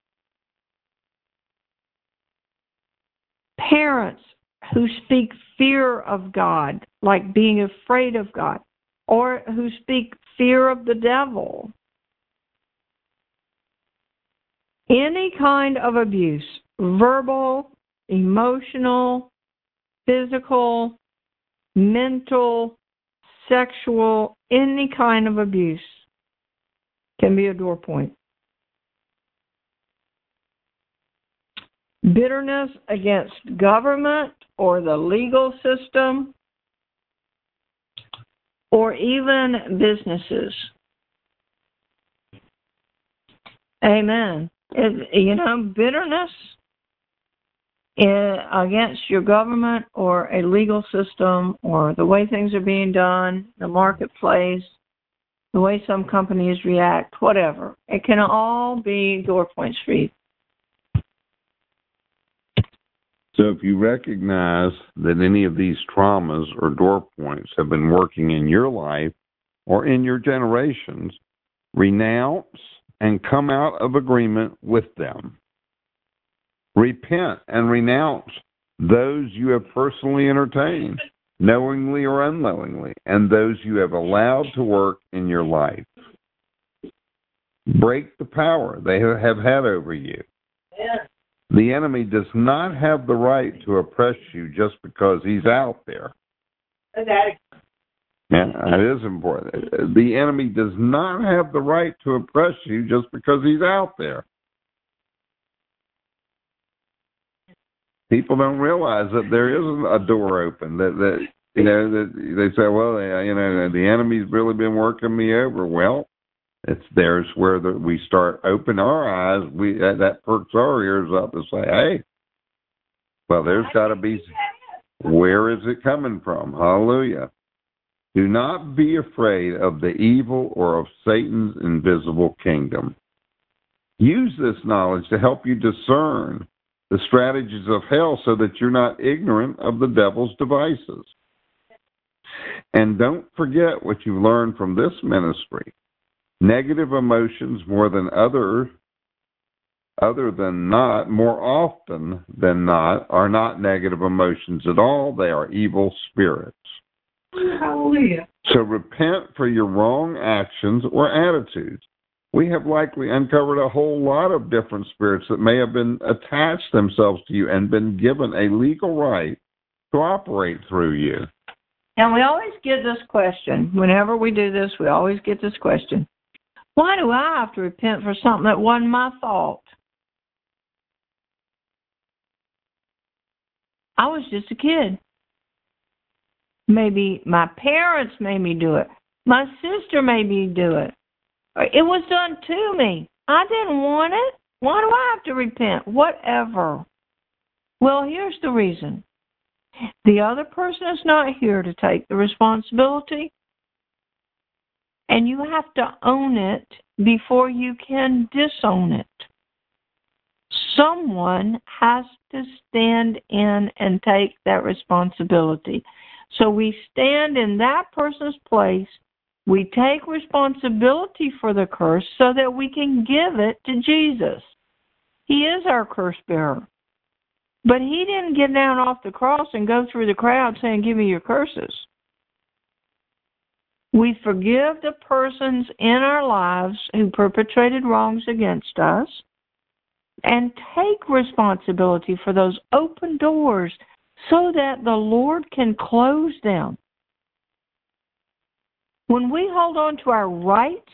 Parents who speak fear of God, like being afraid of God, or who speak fear of the devil. Any kind of abuse, verbal, emotional, physical, mental, sexual, any kind of abuse can be a door point. Bitterness against government or the legal system or even businesses. Amen. It, you know, bitterness against your government or a legal system or the way things are being done, the marketplace, the way some companies react, whatever. It can all be door points for you. So if you recognize that any of these traumas or door points have been working in your life or in your generations, renounce and come out of agreement with them. Repent and renounce those you have personally entertained, knowingly or unknowingly, and those you have allowed to work in your life. Break the power they have had over you. Yeah. The enemy does not have the right to oppress you just because he's out there. Okay. Yeah, that is important. The enemy does not have the right to oppress you just because he's out there. People don't realize that there isn't a door open, that, that You know, that they say, well, you know, the enemy's really been working me over. Well, it's there's where the, we start open our eyes. We that, that perks our ears up and say, hey, well, there's got to be. Where is it coming from? Hallelujah. Do not be afraid of the evil or of Satan's invisible kingdom. Use this knowledge to help you discern the strategies of hell so that you're not ignorant of the devil's devices. And don't forget what you've learned from this ministry. Negative emotions more than other Other than not, more often than not, are not negative emotions at all. They are evil spirits. Hallelujah. So repent for your wrong actions or attitudes. We have likely uncovered a whole lot of different spirits that may have been attached themselves to you and been given a legal right to operate through you. And we always get this question. Whenever we do this, we always get this question. Why do I have to repent for something that wasn't my fault? I was just a kid. Maybe my parents made me do it. My sister made me do it. It was done to me. I didn't want it. Why do I have to repent? Whatever. Well, here's the reason. The other person is not here to take the responsibility, and you have to own it before you can disown it. Someone has to stand in and take that responsibility. So we stand in that person's place. We take responsibility for the curse so that we can give it to Jesus. He is our curse bearer. But he didn't get down off the cross and go through the crowd saying, give me your curses. We forgive the persons in our lives who perpetrated wrongs against us and take responsibility for those open doors so that the Lord can close them. When we hold on to our rights,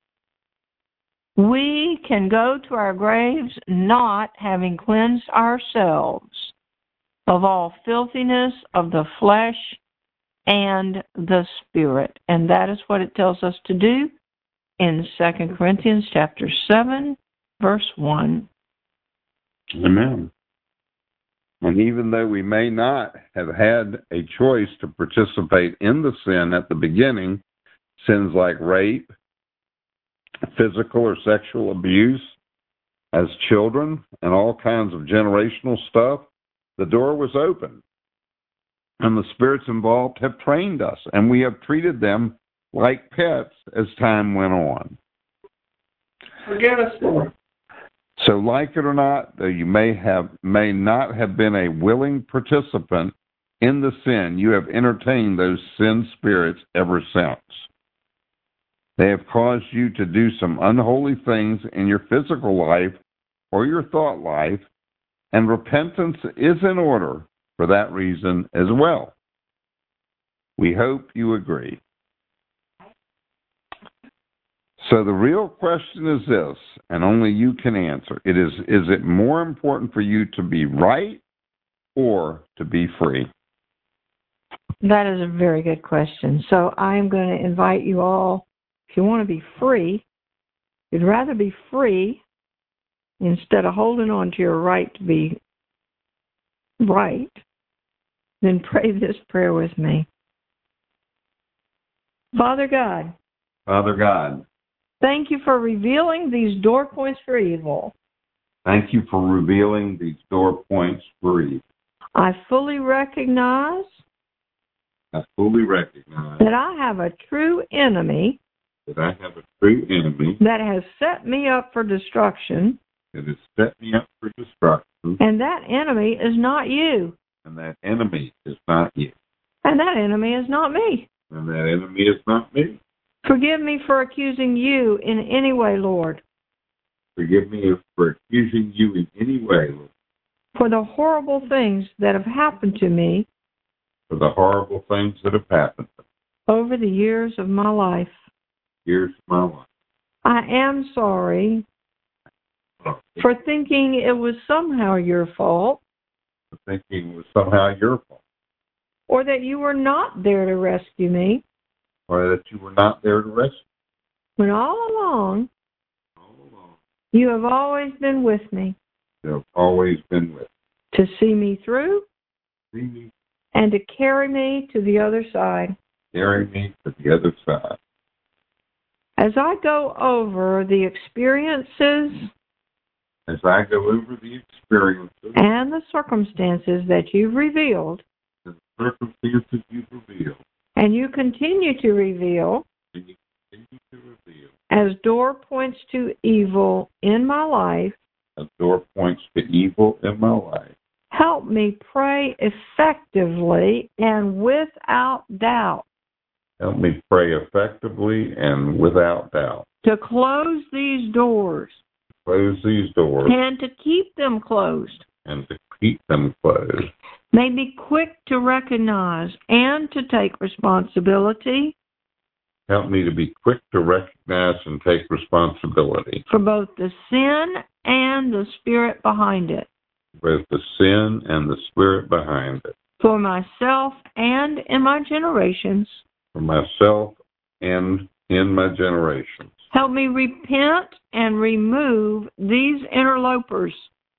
we can go to our graves not having cleansed ourselves of all filthiness of the flesh and the spirit. And that is what it tells us to do in Second Corinthians chapter seven, verse one. Amen. And even though we may not have had a choice to participate in the sin at the beginning, sins like rape, physical or sexual abuse as children, and all kinds of generational stuff, the door was open. And the spirits involved have trained us, and we have treated them like pets as time went on. Forgive us, Lord. So, like it or not, though you may have may not have been a willing participant in the sin, you have entertained those sin spirits ever since. They have caused you to do some unholy things in your physical life or your thought life, and repentance is in order for that reason as well. We hope you agree. So the real question is this, and only you can answer. It is, is it more important for you to be right or to be free? That is a very good question. So I'm going to invite you all, if you want to be free, you'd rather be free instead of holding on to your right to be right, then pray this prayer with me. Father God. Father God. Thank you for revealing these door points for evil. Thank you for revealing these door points for evil. I fully recognize, I fully recognize that I have a true enemy that I have a true enemy that has set me up for destruction, that has set me up for destruction, and that enemy is not you, and that enemy is not you, and that enemy is not me. and that enemy is not me. Forgive me for accusing you in any way, Lord, Forgive me for accusing you in any way, Lord, for the horrible things that have happened to me for the horrible things that have happened over the years of my life. Years of my life. I am sorry for thinking it was somehow your fault, For thinking it was somehow your fault, or that you were not there to rescue me, or that you were not there to rescue when all along me. All along, you have always been with me you have always been with to see me through me. See me, and to carry me to the other side. carry me to the other side. As I go over the experiences As I go over the experiences and the circumstances that you've revealed, and the circumstances you've revealed, and you continue to reveal and you continue to reveal, as door points to evil in my life, as door points to evil in my life, help me pray effectively and without doubt help me pray effectively and without doubt. to close these doors Close these doors and to keep them closed. and to keep them closed. May be quick to recognize and to take responsibility Help me to be quick to recognize and take responsibility for both the sin and the spirit behind it, for both the sin and the spirit behind it, for myself and in my generations. for myself and in my generations. Help me repent and remove these interlopers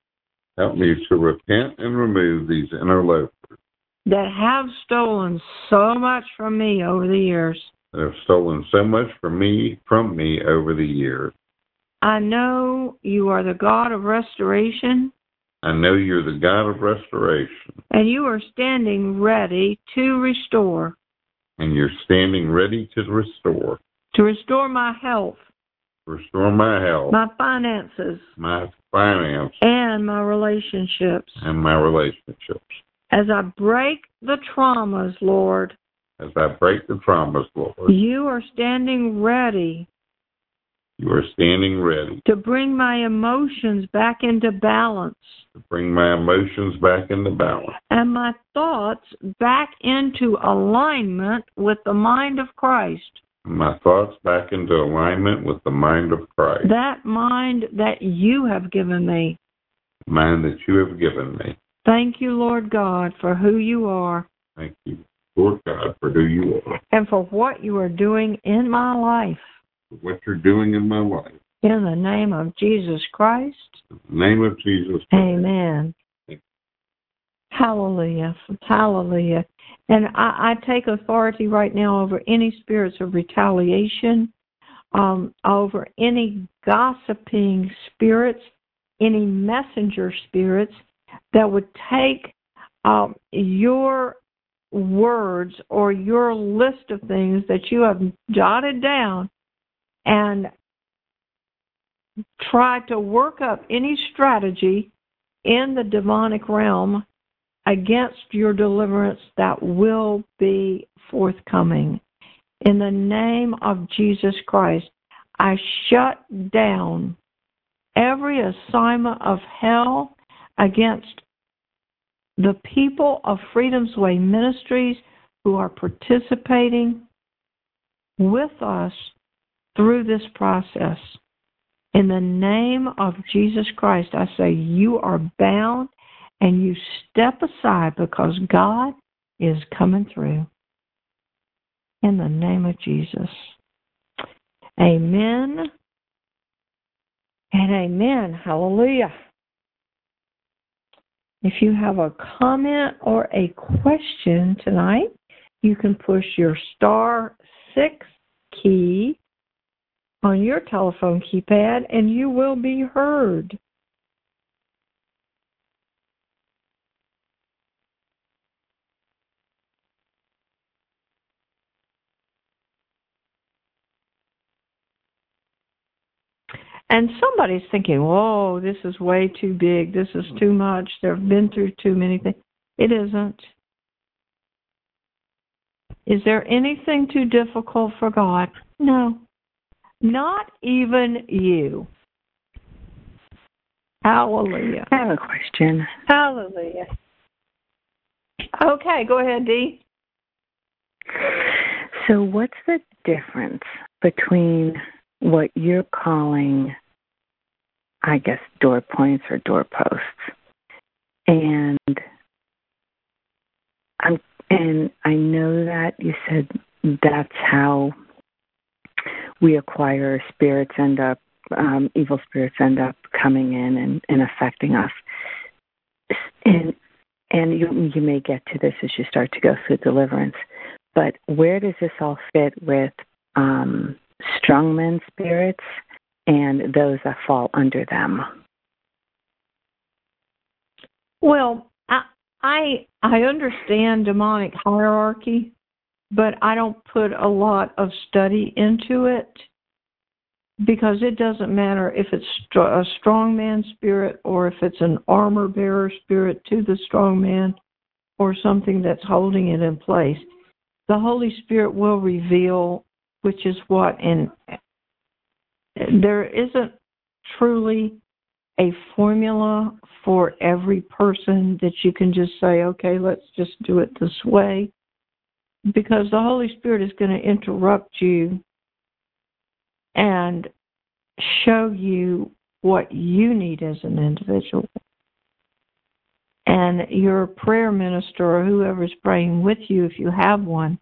Help me to repent and remove these interlopers that have stolen so much from me over the years. that have stolen so much from me from me over the years. I know you are the God of restoration, I know you're the God of restoration, and you are standing ready to restore, and you're standing ready to restore, to restore my health, restore my health, my finances, my finance, and my relationships. and my relationships. As I break the traumas, Lord, As I break the traumas, Lord, you are standing ready you are standing ready to bring my emotions back into balance to bring my emotions back into balance and my thoughts back into alignment with the mind of Christ. and my thoughts back into alignment with the mind of Christ, That mind that you have given me. the mind that you have given me. Thank you, Lord God, for who you are Thank you, Lord God, for who you are, and for what you are doing in my life. for what you're doing in my life. In the name of Jesus Christ, In the name of Jesus Christ. amen. Hallelujah. Hallelujah. And I, I take authority right now over any spirits of retaliation, um, over any gossiping spirits, any messenger spirits that would take um, your words or your list of things that you have jotted down and try to work up any strategy in the demonic realm against your deliverance that will be forthcoming. In the name of Jesus Christ, I shut down every assignment of hell against the people of Freedom's Way Ministries who are participating with us through this process. In the name of Jesus Christ, I say you are bound and you step aside because God is coming through. In the name of Jesus. Amen and amen. Hallelujah. If you have a comment or a question tonight, you can push your star six key on your telephone keypad and you will be heard. And somebody's thinking, whoa, this is way too big. This is too much. They've been through too many things. It isn't. Is there anything too difficult for God? No. Not even you. Hallelujah. I have a question. Hallelujah. Okay, go ahead, Dee. So what's the difference between what you're calling, I guess, door points or doorposts, and I'm And I know that you said that's how we acquire spirits end up, um, evil spirits end up coming in and, and affecting us. And and you you may get to this as you start to go through deliverance. But where does this all fit with um, strongman spirits and those that fall under them? Well, I I, I understand demonic hierarchy, but I don't put a lot of study into it because it doesn't matter if it's a strongman spirit or if it's an armor bearer spirit to the strongman or something that's holding it in place. The Holy Spirit will reveal which is what, and there isn't truly a formula for every person that you can just say, okay, let's just do it this way, because the Holy Spirit is going to interrupt you and show you what you need as an individual. And your prayer minister or whoever's praying with you, if you have one,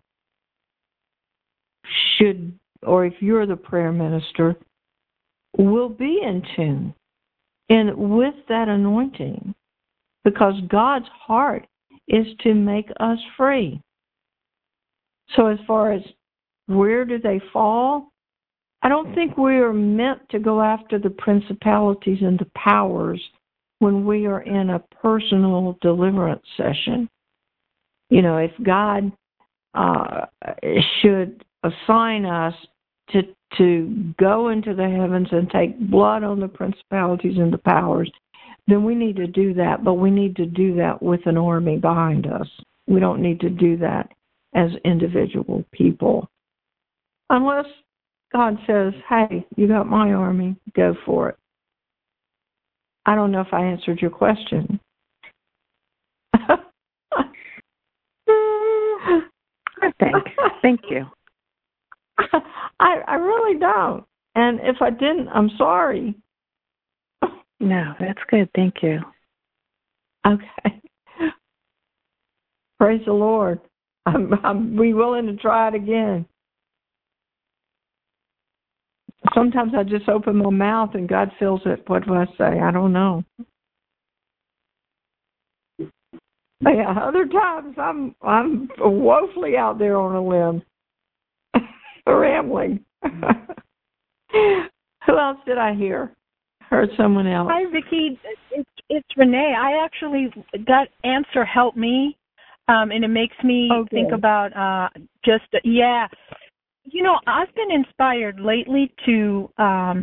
should, or if you're the prayer minister, will be in tune and with that anointing, because God's heart is to make us free. So as far as where do they fall, I don't think we are meant to go after the principalities and the powers when we are in a personal deliverance session. You know, if God uh, should assign us to to go into the heavens and take blood on the principalities and the powers, then we need to do that, but we need to do that with an army behind us. We don't need to do that as individual people. Unless God says, hey, you got my army, go for it. I don't know if I answered your question. I think. Thank you. I, I really don't. And if I didn't, I'm sorry. No, that's good. Thank you. Okay. Praise the Lord. I'm, I'm be willing to try it again. Sometimes I just open my mouth and God fills it. What do I say? I don't know. But yeah, other times I'm I'm woefully out there on a limb, rambling. Who else did I hear? Heard someone else. Hi, Vicki. It's, it's Renee. I actually, that answer helped me, um, and it makes me okay. think about uh, just, yeah. You know, I've been inspired lately to um,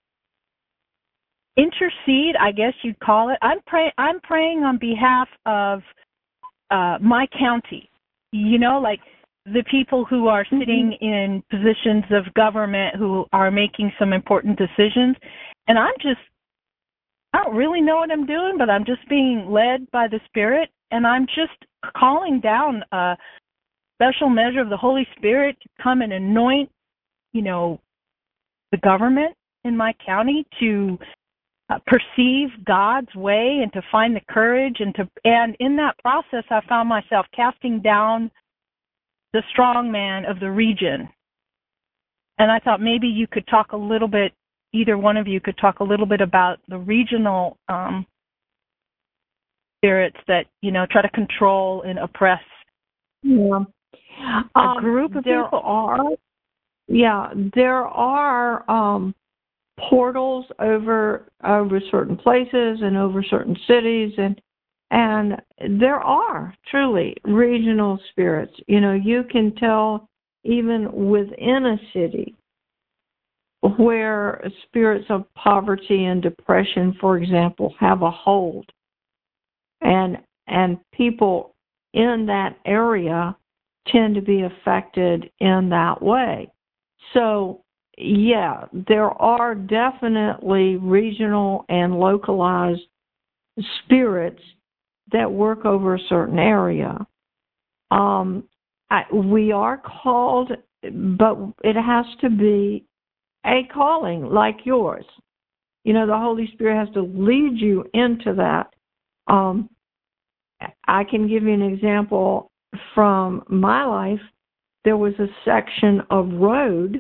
intercede, I guess you'd call it. I'm, pray- I'm praying on behalf of uh, my county, you know, like the people who are sitting mm-hmm. in positions of government who are making some important decisions. And I'm just, I don't really know what I'm doing, but I'm just being led by the Spirit, and I'm just calling down a special measure of the Holy Spirit to come and anoint, you know, the government in my county to uh, perceive God's way and to find the courage, and to, and in that process, I found myself casting down the strong man of the region. And I thought maybe you could talk a little bit, either one of you could talk a little bit about the regional um, spirits that, you know, try to control and oppress yeah. a um, group of there people. Are, yeah, there are um, portals over over certain places and over certain cities, and and there are truly regional spirits. You know, you can tell even within a city where spirits of poverty and depression, for example, have a hold, and and people in that area tend to be affected in that way. So, yeah, there are definitely regional and localized spirits that work over a certain area. Um, I, we are called, but it has to be a calling like yours. You know, the Holy Spirit has to lead you into that. Um, I can give you an example. from my life, there was a section of road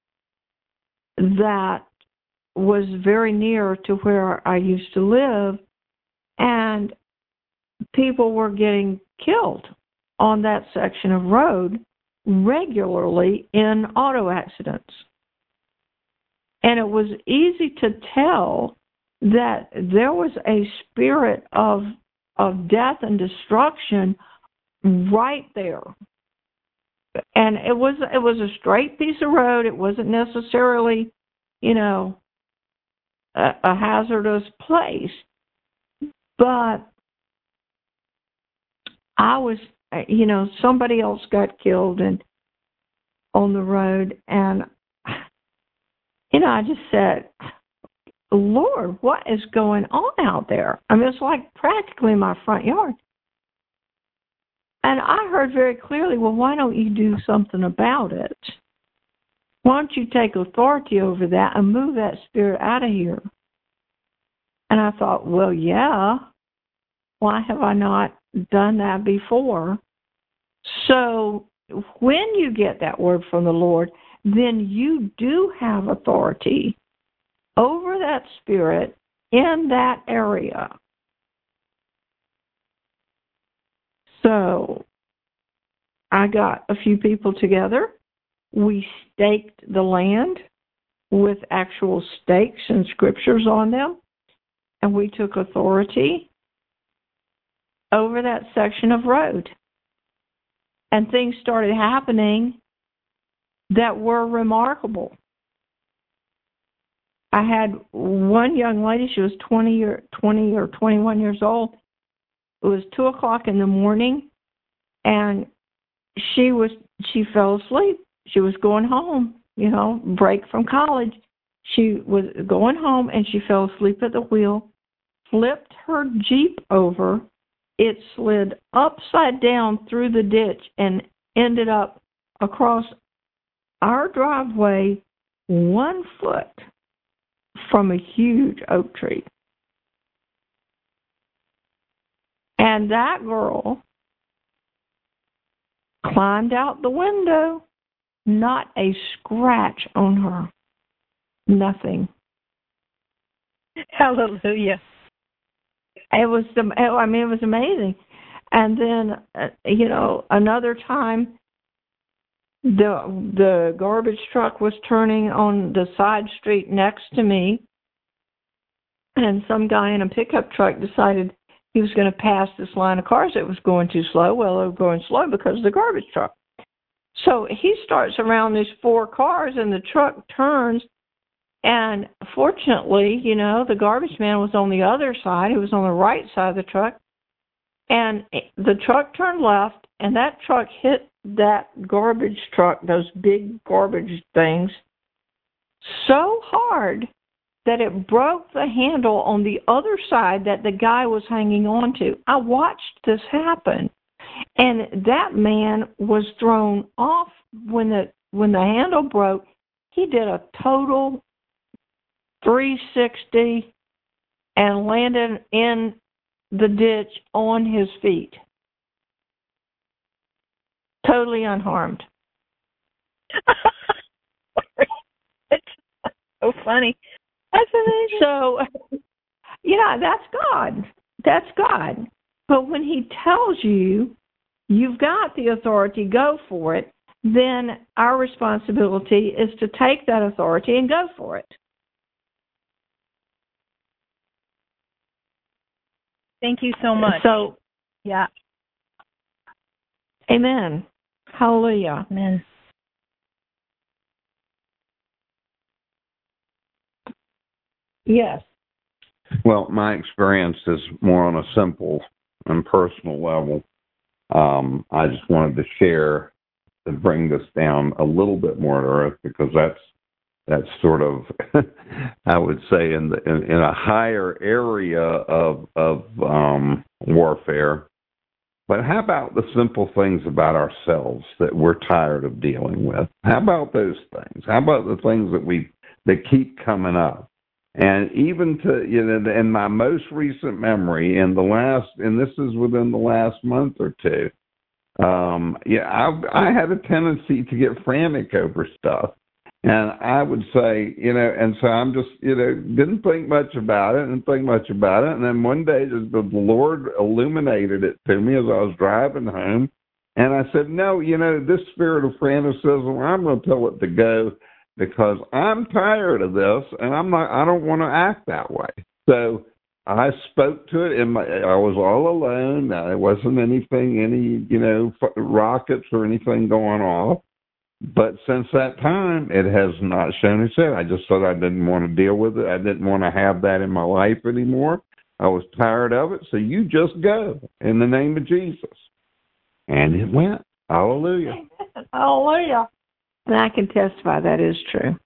that was very near to where I used to live, and people were getting killed on that section of road regularly in auto accidents. And it was easy to tell that there was a spirit of of death and destruction right there. And it was it was a straight piece of road. It wasn't necessarily, you know, a, a hazardous place. But I was, you know, somebody else got killed and on the road, and you know, I just said, Lord, what is going on out there? I mean, it's like practically my front yard. And I heard very clearly, well, why don't you do something about it? Why don't you take authority over that and move that spirit out of here? And I thought, well, yeah, why have I not done that before? So when you get that word from the Lord, then you do have authority over that spirit in that area. So I got a few people together. We staked the land with actual stakes and scriptures on them, and we took authority over that section of road. And things started happening that were remarkable. I had one young lady, she was twenty or twenty or twenty-one years old. It was two o'clock in the morning, and she was she fell asleep. She was going home, you know, break from college. She was going home, and she fell asleep at the wheel, flipped her Jeep over. It slid upside down through the ditch and ended up across our driveway one foot from a huge oak tree. And that girl climbed out the window, not a scratch on her, nothing. Hallelujah. It was, I mean, it was amazing. And then, uh, you know, another time, the the garbage truck was turning on the side street next to me, and some guy in a pickup truck decided he was going to pass this line of cars that was going too slow. Well, they were going slow because of the garbage truck. So he starts around these four cars, and the truck turns. And fortunately, you know, the garbage man was on the other side. He was on the right side of the truck. And the truck turned left, and that truck hit that garbage truck, those big garbage things, so hard that it broke the handle on the other side that the guy was hanging on to. I watched this happen, and that man was thrown off when the when the handle broke. He did a total three sixty and landed in the ditch on his feet, totally unharmed. It's so funny. That's amazing. So, yeah, that's God. That's God. But when he tells you you've got the authority, go for it, then our responsibility is to take that authority and go for it. Thank you so much. So, yeah. Amen. Hallelujah. Amen. Yes. Well, my experience is more on a simple and personal level. Um, I just wanted to share to bring this down a little bit more to earth, because that's that's sort of, I would say, in the in, in a higher area of of um, warfare. But how about the simple things about ourselves that we're tired of dealing with? How about those things? How about the things that we that keep coming up? And even to, you know, in my most recent memory, in the last, and this is within the last month or two, Um, yeah, I, I had a tendency to get frantic over stuff. And I would say, you know, and so I'm just, you know, didn't think much about it, didn't think much about it. And then one day just the Lord illuminated it to me as I was driving home. And I said, no, you know, this spirit of franticism, I'm going to tell it to go because I'm tired of this and I'm not, I don't want to act that way. So I spoke to it, and my, I was all alone. There wasn't anything, any, you know, rockets or anything going off. But since that time, it has not shown its head. I just thought I didn't want to deal with it. I didn't want to have that in my life anymore. I was tired of it. So you just go in the name of Jesus. And it went. Hallelujah. Hallelujah. And I can testify that is true.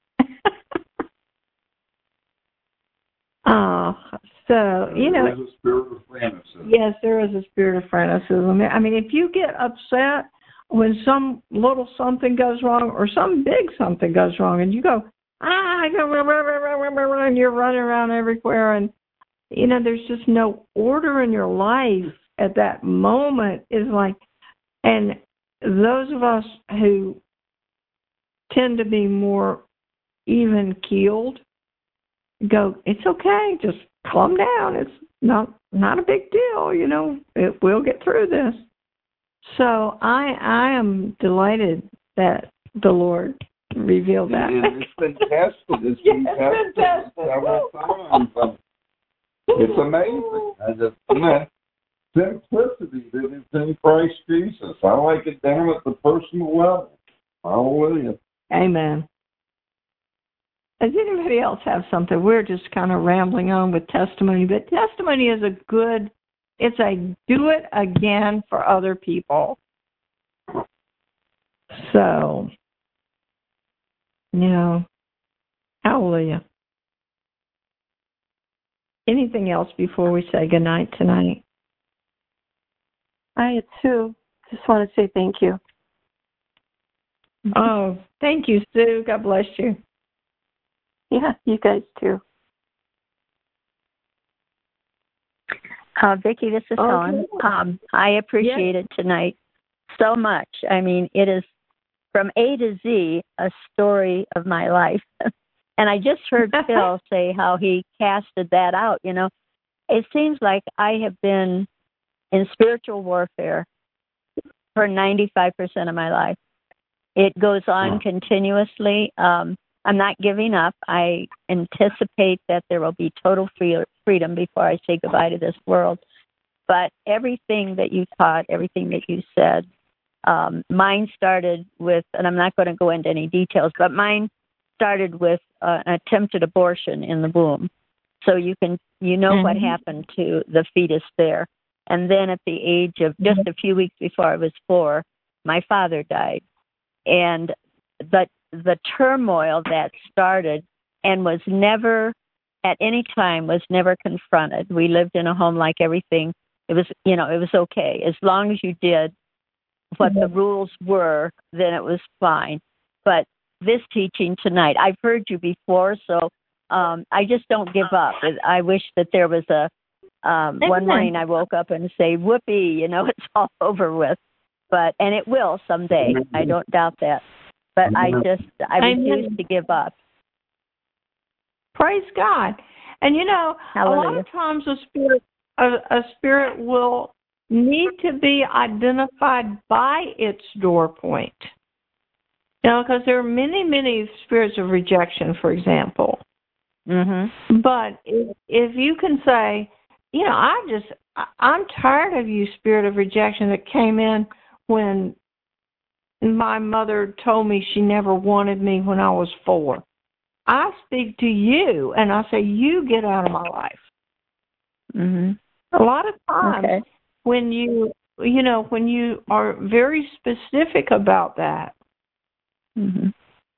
Oh, so, you know. There is a spirit of franticism. Yes, there is a spirit of franticism. I mean, if you get upset when some little something goes wrong or some big something goes wrong and you go, ah, I go, and you're running around everywhere and, you know, there's just no order in your life at that moment is like, and those of us who tend to be more even-keeled go, it's okay, just calm down. It's not not a big deal, you know. It, we'll get through this. So I I am delighted that the Lord revealed that. And it's been tested. It's been yes, tested been tested. several times. It's amazing. I just, you know, simplicity that is in Christ Jesus. I like it down at the personal level. Hallelujah. Amen. Does anybody else have something? We're just kind of rambling on with testimony, but testimony is a good, it's a do it again for other people. So, you know, hallelujah. Anything else before we say goodnight tonight? I too just want to say thank you. Oh, thank you, Sue. God bless you. Yeah, you guys too. Uh, Vicki, this is Okay. Helen. Um, I appreciate Yes. it tonight so much. I mean, it is from A to Z a story of my life. And I just heard Phil say how he casted that out. You know, it seems like I have been in spiritual warfare for ninety-five percent of my life. It goes on continuously. Um, I'm not giving up. I anticipate that there will be total free, freedom before I say goodbye to this world. But everything that you taught, everything that you said, um, mine started with, and I'm not going to go into any details, but mine started with uh, an attempted abortion in the womb. So you can, you know, mm-hmm. what happened to the fetus there. And then at the age of just mm-hmm. a few weeks before I was four, my father died. And the the turmoil that started and was never, at any time, was never confronted. We lived in a home like everything. It was, you know, it was okay. As long as you did what mm-hmm. the rules were, then it was fine. But this teaching tonight, I've heard you before, so um, I just don't give up. I wish that there was a, um, one morning I woke up and say, whoopee, you know, it's all over with. But, and it will someday. I don't doubt that. But I just, I refuse to give up. Praise God. And you know, Hallelujah. A lot of times a spirit, a, a spirit will need to be identified by its door point. You know, because there are many, many spirits of rejection, for example. Mm-hmm. But if, if you can say, you know, I just, I, I'm tired of you, spirit of rejection that came in when my mother told me she never wanted me when I was four. I speak to you, and I say, you get out of my life. Mm-hmm. A lot of times okay. when you, you know, when you are very specific about that, mm-hmm.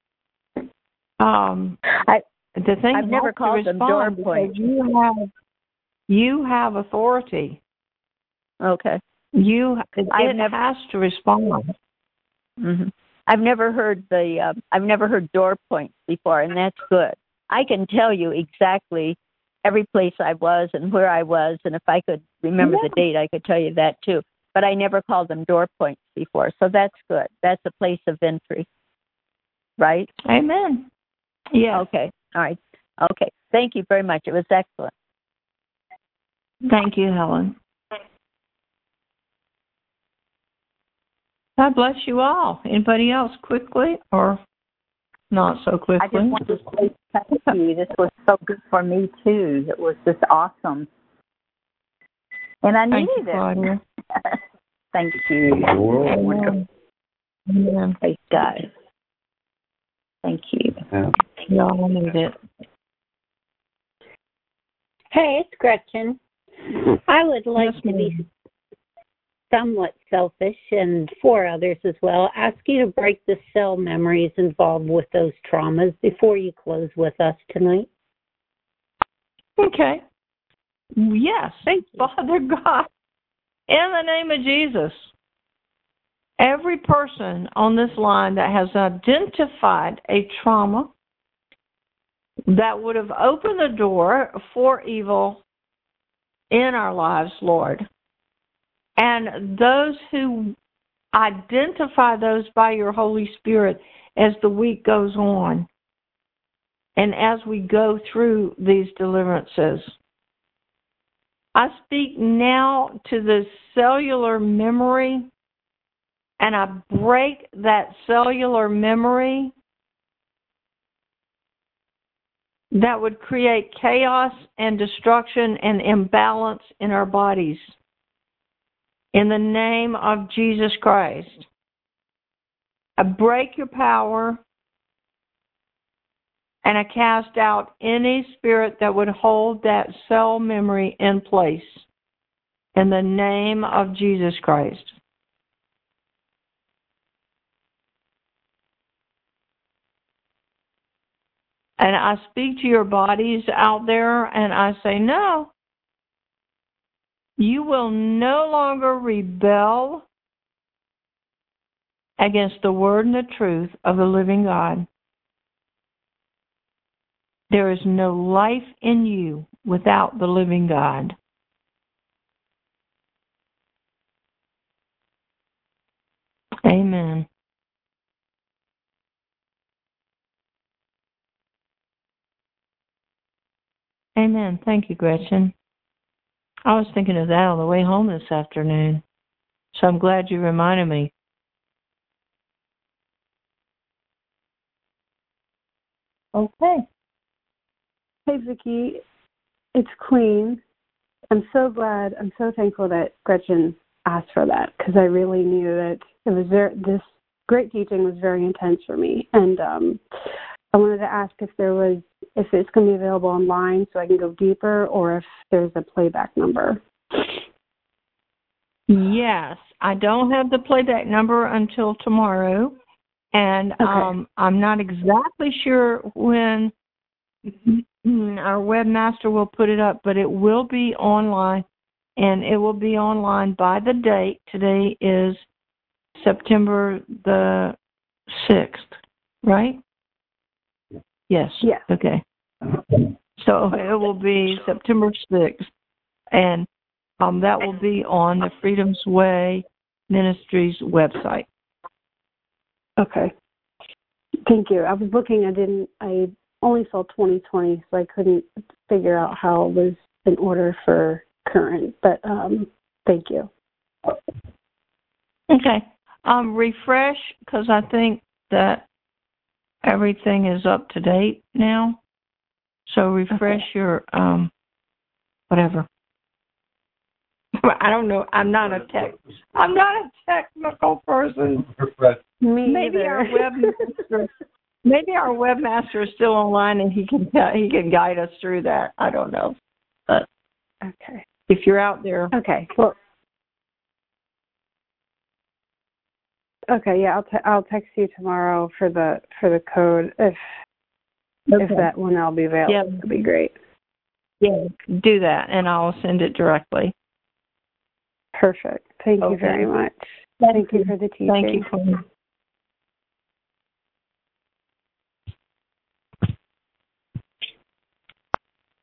um, I, the thing I've never called them door points. You have, you have authority. Okay. You, it I've never, has to respond. Mm-hmm. I've never heard the uh, I've never heard door points before, and that's good. I can tell you exactly every place I was and where I was, and if I could remember yeah. the date, I could tell you that too. but I never called them door points before. So that's good. That's a place of entry, right? Amen. Yeah. Okay. All right. Okay. Thank you very much. It was excellent. Thank you, Helen. God bless you all. Anybody else quickly or not so quickly? I just wanted to say thank you. This was so good for me, too. It was just awesome. And I Thank needed you, Claudia. it. Thank you. Amen. Amen. Praise God. Thank you. Yeah. Y'all need it. Hey, it's Gretchen. I would like Yes, to be ma'am. somewhat selfish, and for others as well, ask you to break the cell memories involved with those traumas before you close with us tonight. Okay. Yes. Thank you. Father God, in the name of Jesus, every person on this line that has identified a trauma that would have opened the door for evil in our lives, Lord, and those who identify those by your Holy Spirit as the week goes on and as we go through these deliverances, I speak now to the cellular memory, and I break that cellular memory that would create chaos and destruction and imbalance in our bodies. In the name of Jesus Christ, I break your power and I cast out any spirit that would hold that cell memory in place. In the name of Jesus Christ. And I speak to your bodies out there and I say, no, you will no longer rebel against the word and the truth of the living God. There is no life in you without the living God. Amen. Amen. Thank you, Gretchen. I was thinking of that on the way home this afternoon, so I'm glad you reminded me. Okay. Hey, Vicki, it's Queen. I'm so glad, I'm so thankful that Gretchen asked for that, because I really knew that it was very, this great teaching was very intense for me. And um, I wanted to ask if there was, if it's going to be available online so I can go deeper, or if there's a playback number. Yes, I don't have the playback number until tomorrow, and Okay. um, I'm not exactly sure when our webmaster will put it up, but it will be online, and it will be online by the date. Today is September the sixth, right? Yes. Yes. Okay. So it will be September sixth, and um, that will be on the Freedom's Way Ministries website. Okay. Thank you. I was looking, I didn't, I only saw twenty twenty, so I couldn't figure out how it was in order for current, but um, thank you. Okay. Um, refresh, because I think that everything is up to date now. So refresh okay. your, um, whatever. I don't know. I'm not a tech. I'm not a technical person. Me maybe either. our webmaster. Maybe our webmaster is still online and he can he can guide us through that. I don't know. But okay. If you're out there. Okay. Well. Okay. Yeah. I'll te- I'll text you tomorrow for the for the code if okay. if that one I'll be available. Yeah. That'd be great. Yeah. Do that and I'll send it directly. Perfect. Thank okay. you very much. Thank, Thank you. you for the teaching. Thank you, Queen.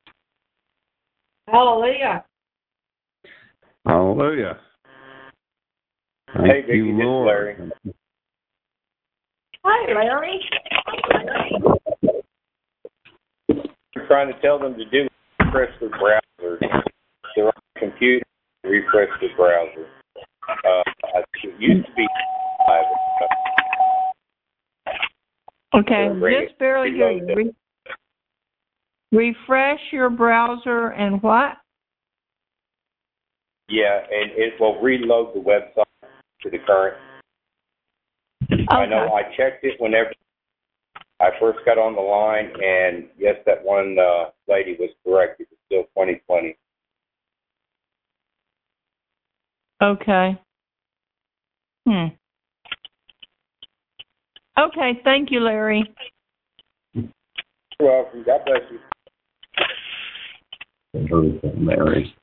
Hallelujah. Hallelujah. Thank hey, Vicki, you, this is Lord. Larry. Hi, Larry. I'm trying to tell them to do refresh their browser. They're on the computer, refresh the browser. Uh, it used to be private. Okay, Re- just barely hear you. Re- refresh your browser and what? Yeah, and it will reload the website to the current. Okay. I know I checked it whenever I first got on the line, and yes, that one uh, lady was correct. It was still twenty twenty. Okay. Hmm. Okay, thank you, Larry. You're welcome. God bless you. Larry.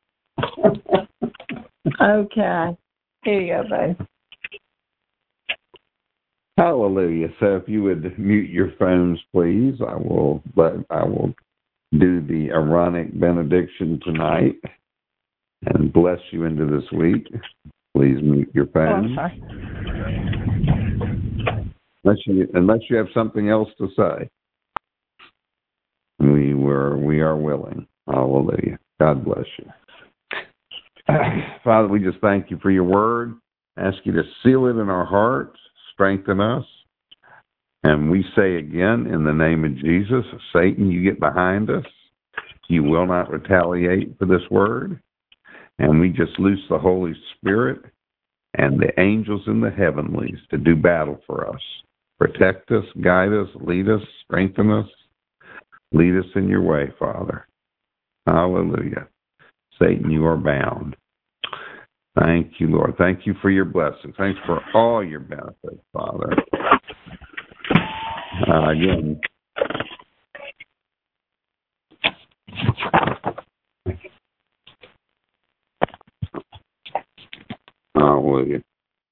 Okay. Here you go, bud. Hallelujah. So if you would mute your phones, please, I will let I will do the Aaronic benediction tonight and bless you into this week. Please mute your Oh, phone. I'm sorry. Unless you unless you have something else to say. We were we are willing. Hallelujah. God bless you. Father, we just thank you for your word. Ask you to seal it in our hearts, strengthen us. And we say again, in the name of Jesus, Satan, you get behind us. You will not retaliate for this word. And we just loose the Holy Spirit and the angels in the heavenlies to do battle for us. Protect us, guide us, lead us, strengthen us. Lead us in your way, Father. Hallelujah. Satan, you are bound. Thank you, Lord. Thank you for your blessings. Thanks for all your benefits, Father. Uh, again, hallelujah.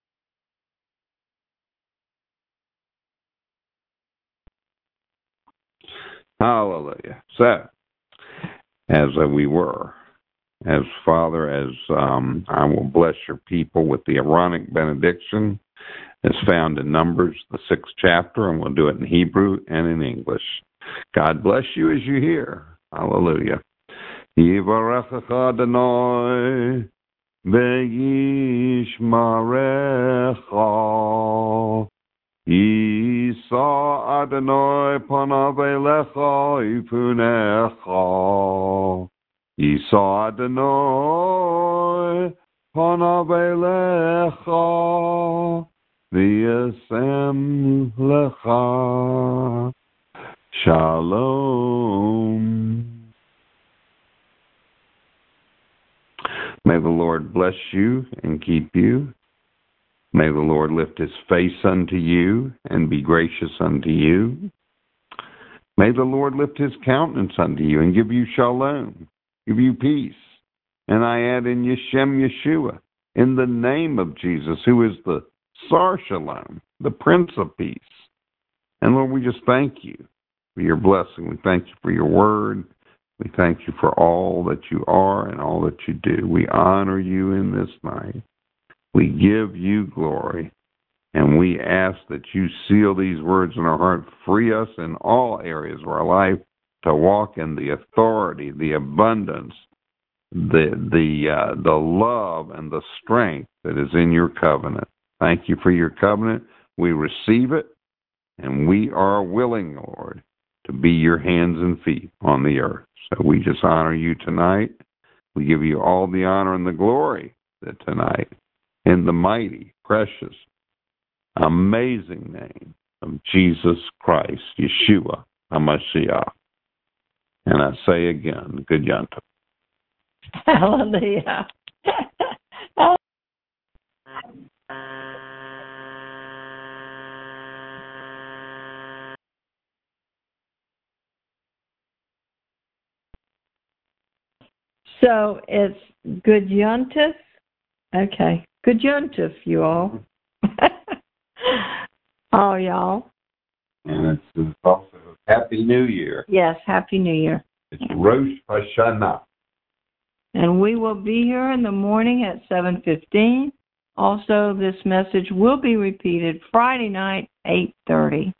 Hallelujah. So, as uh, we were, as Father, as um, I will bless your people with the Aaronic benediction, as found in Numbers, the sixth chapter, and we'll do it in Hebrew and in English. God bless you as you hear. Hallelujah. Yivarechecha Adonai ve'yishmarecha. Yisa Adonai panav elecha ifunecha. Yisa Adonai panav elecha v'yasem lecha. Shalom. May the Lord bless you and keep you. May the Lord lift his face unto you and be gracious unto you. May the Lord lift his countenance unto you and give you shalom, give you peace. And I add in Yeshem Yeshua, in the name of Jesus, who is the Sar Shalom, the Prince of Peace. And Lord, we just thank you for your blessing. We thank you for your word. We thank you for all that you are and all that you do. We honor you in this night. We give you glory, and we ask that you seal these words in our heart. Free us in all areas of our life to walk in the authority, the abundance, the the uh, the love, and the strength that is in your covenant. Thank you for your covenant. We receive it, and we are willing, Lord, to be your hands and feet on the earth. So we just honor you tonight. We give you all the honor and the glory that tonight. In the mighty, precious, amazing name of Jesus Christ, Yeshua HaMashiach. And I say again, good yontif. Hallelujah. So it's good yontif. Okay. Good yontif, you all. Oh, y'all. And it's also Happy New Year. Yes, Happy New Year. It's Rosh Hashanah. And we will be here in the morning at seven fifteen Also, this message will be repeated Friday night, eight thirty.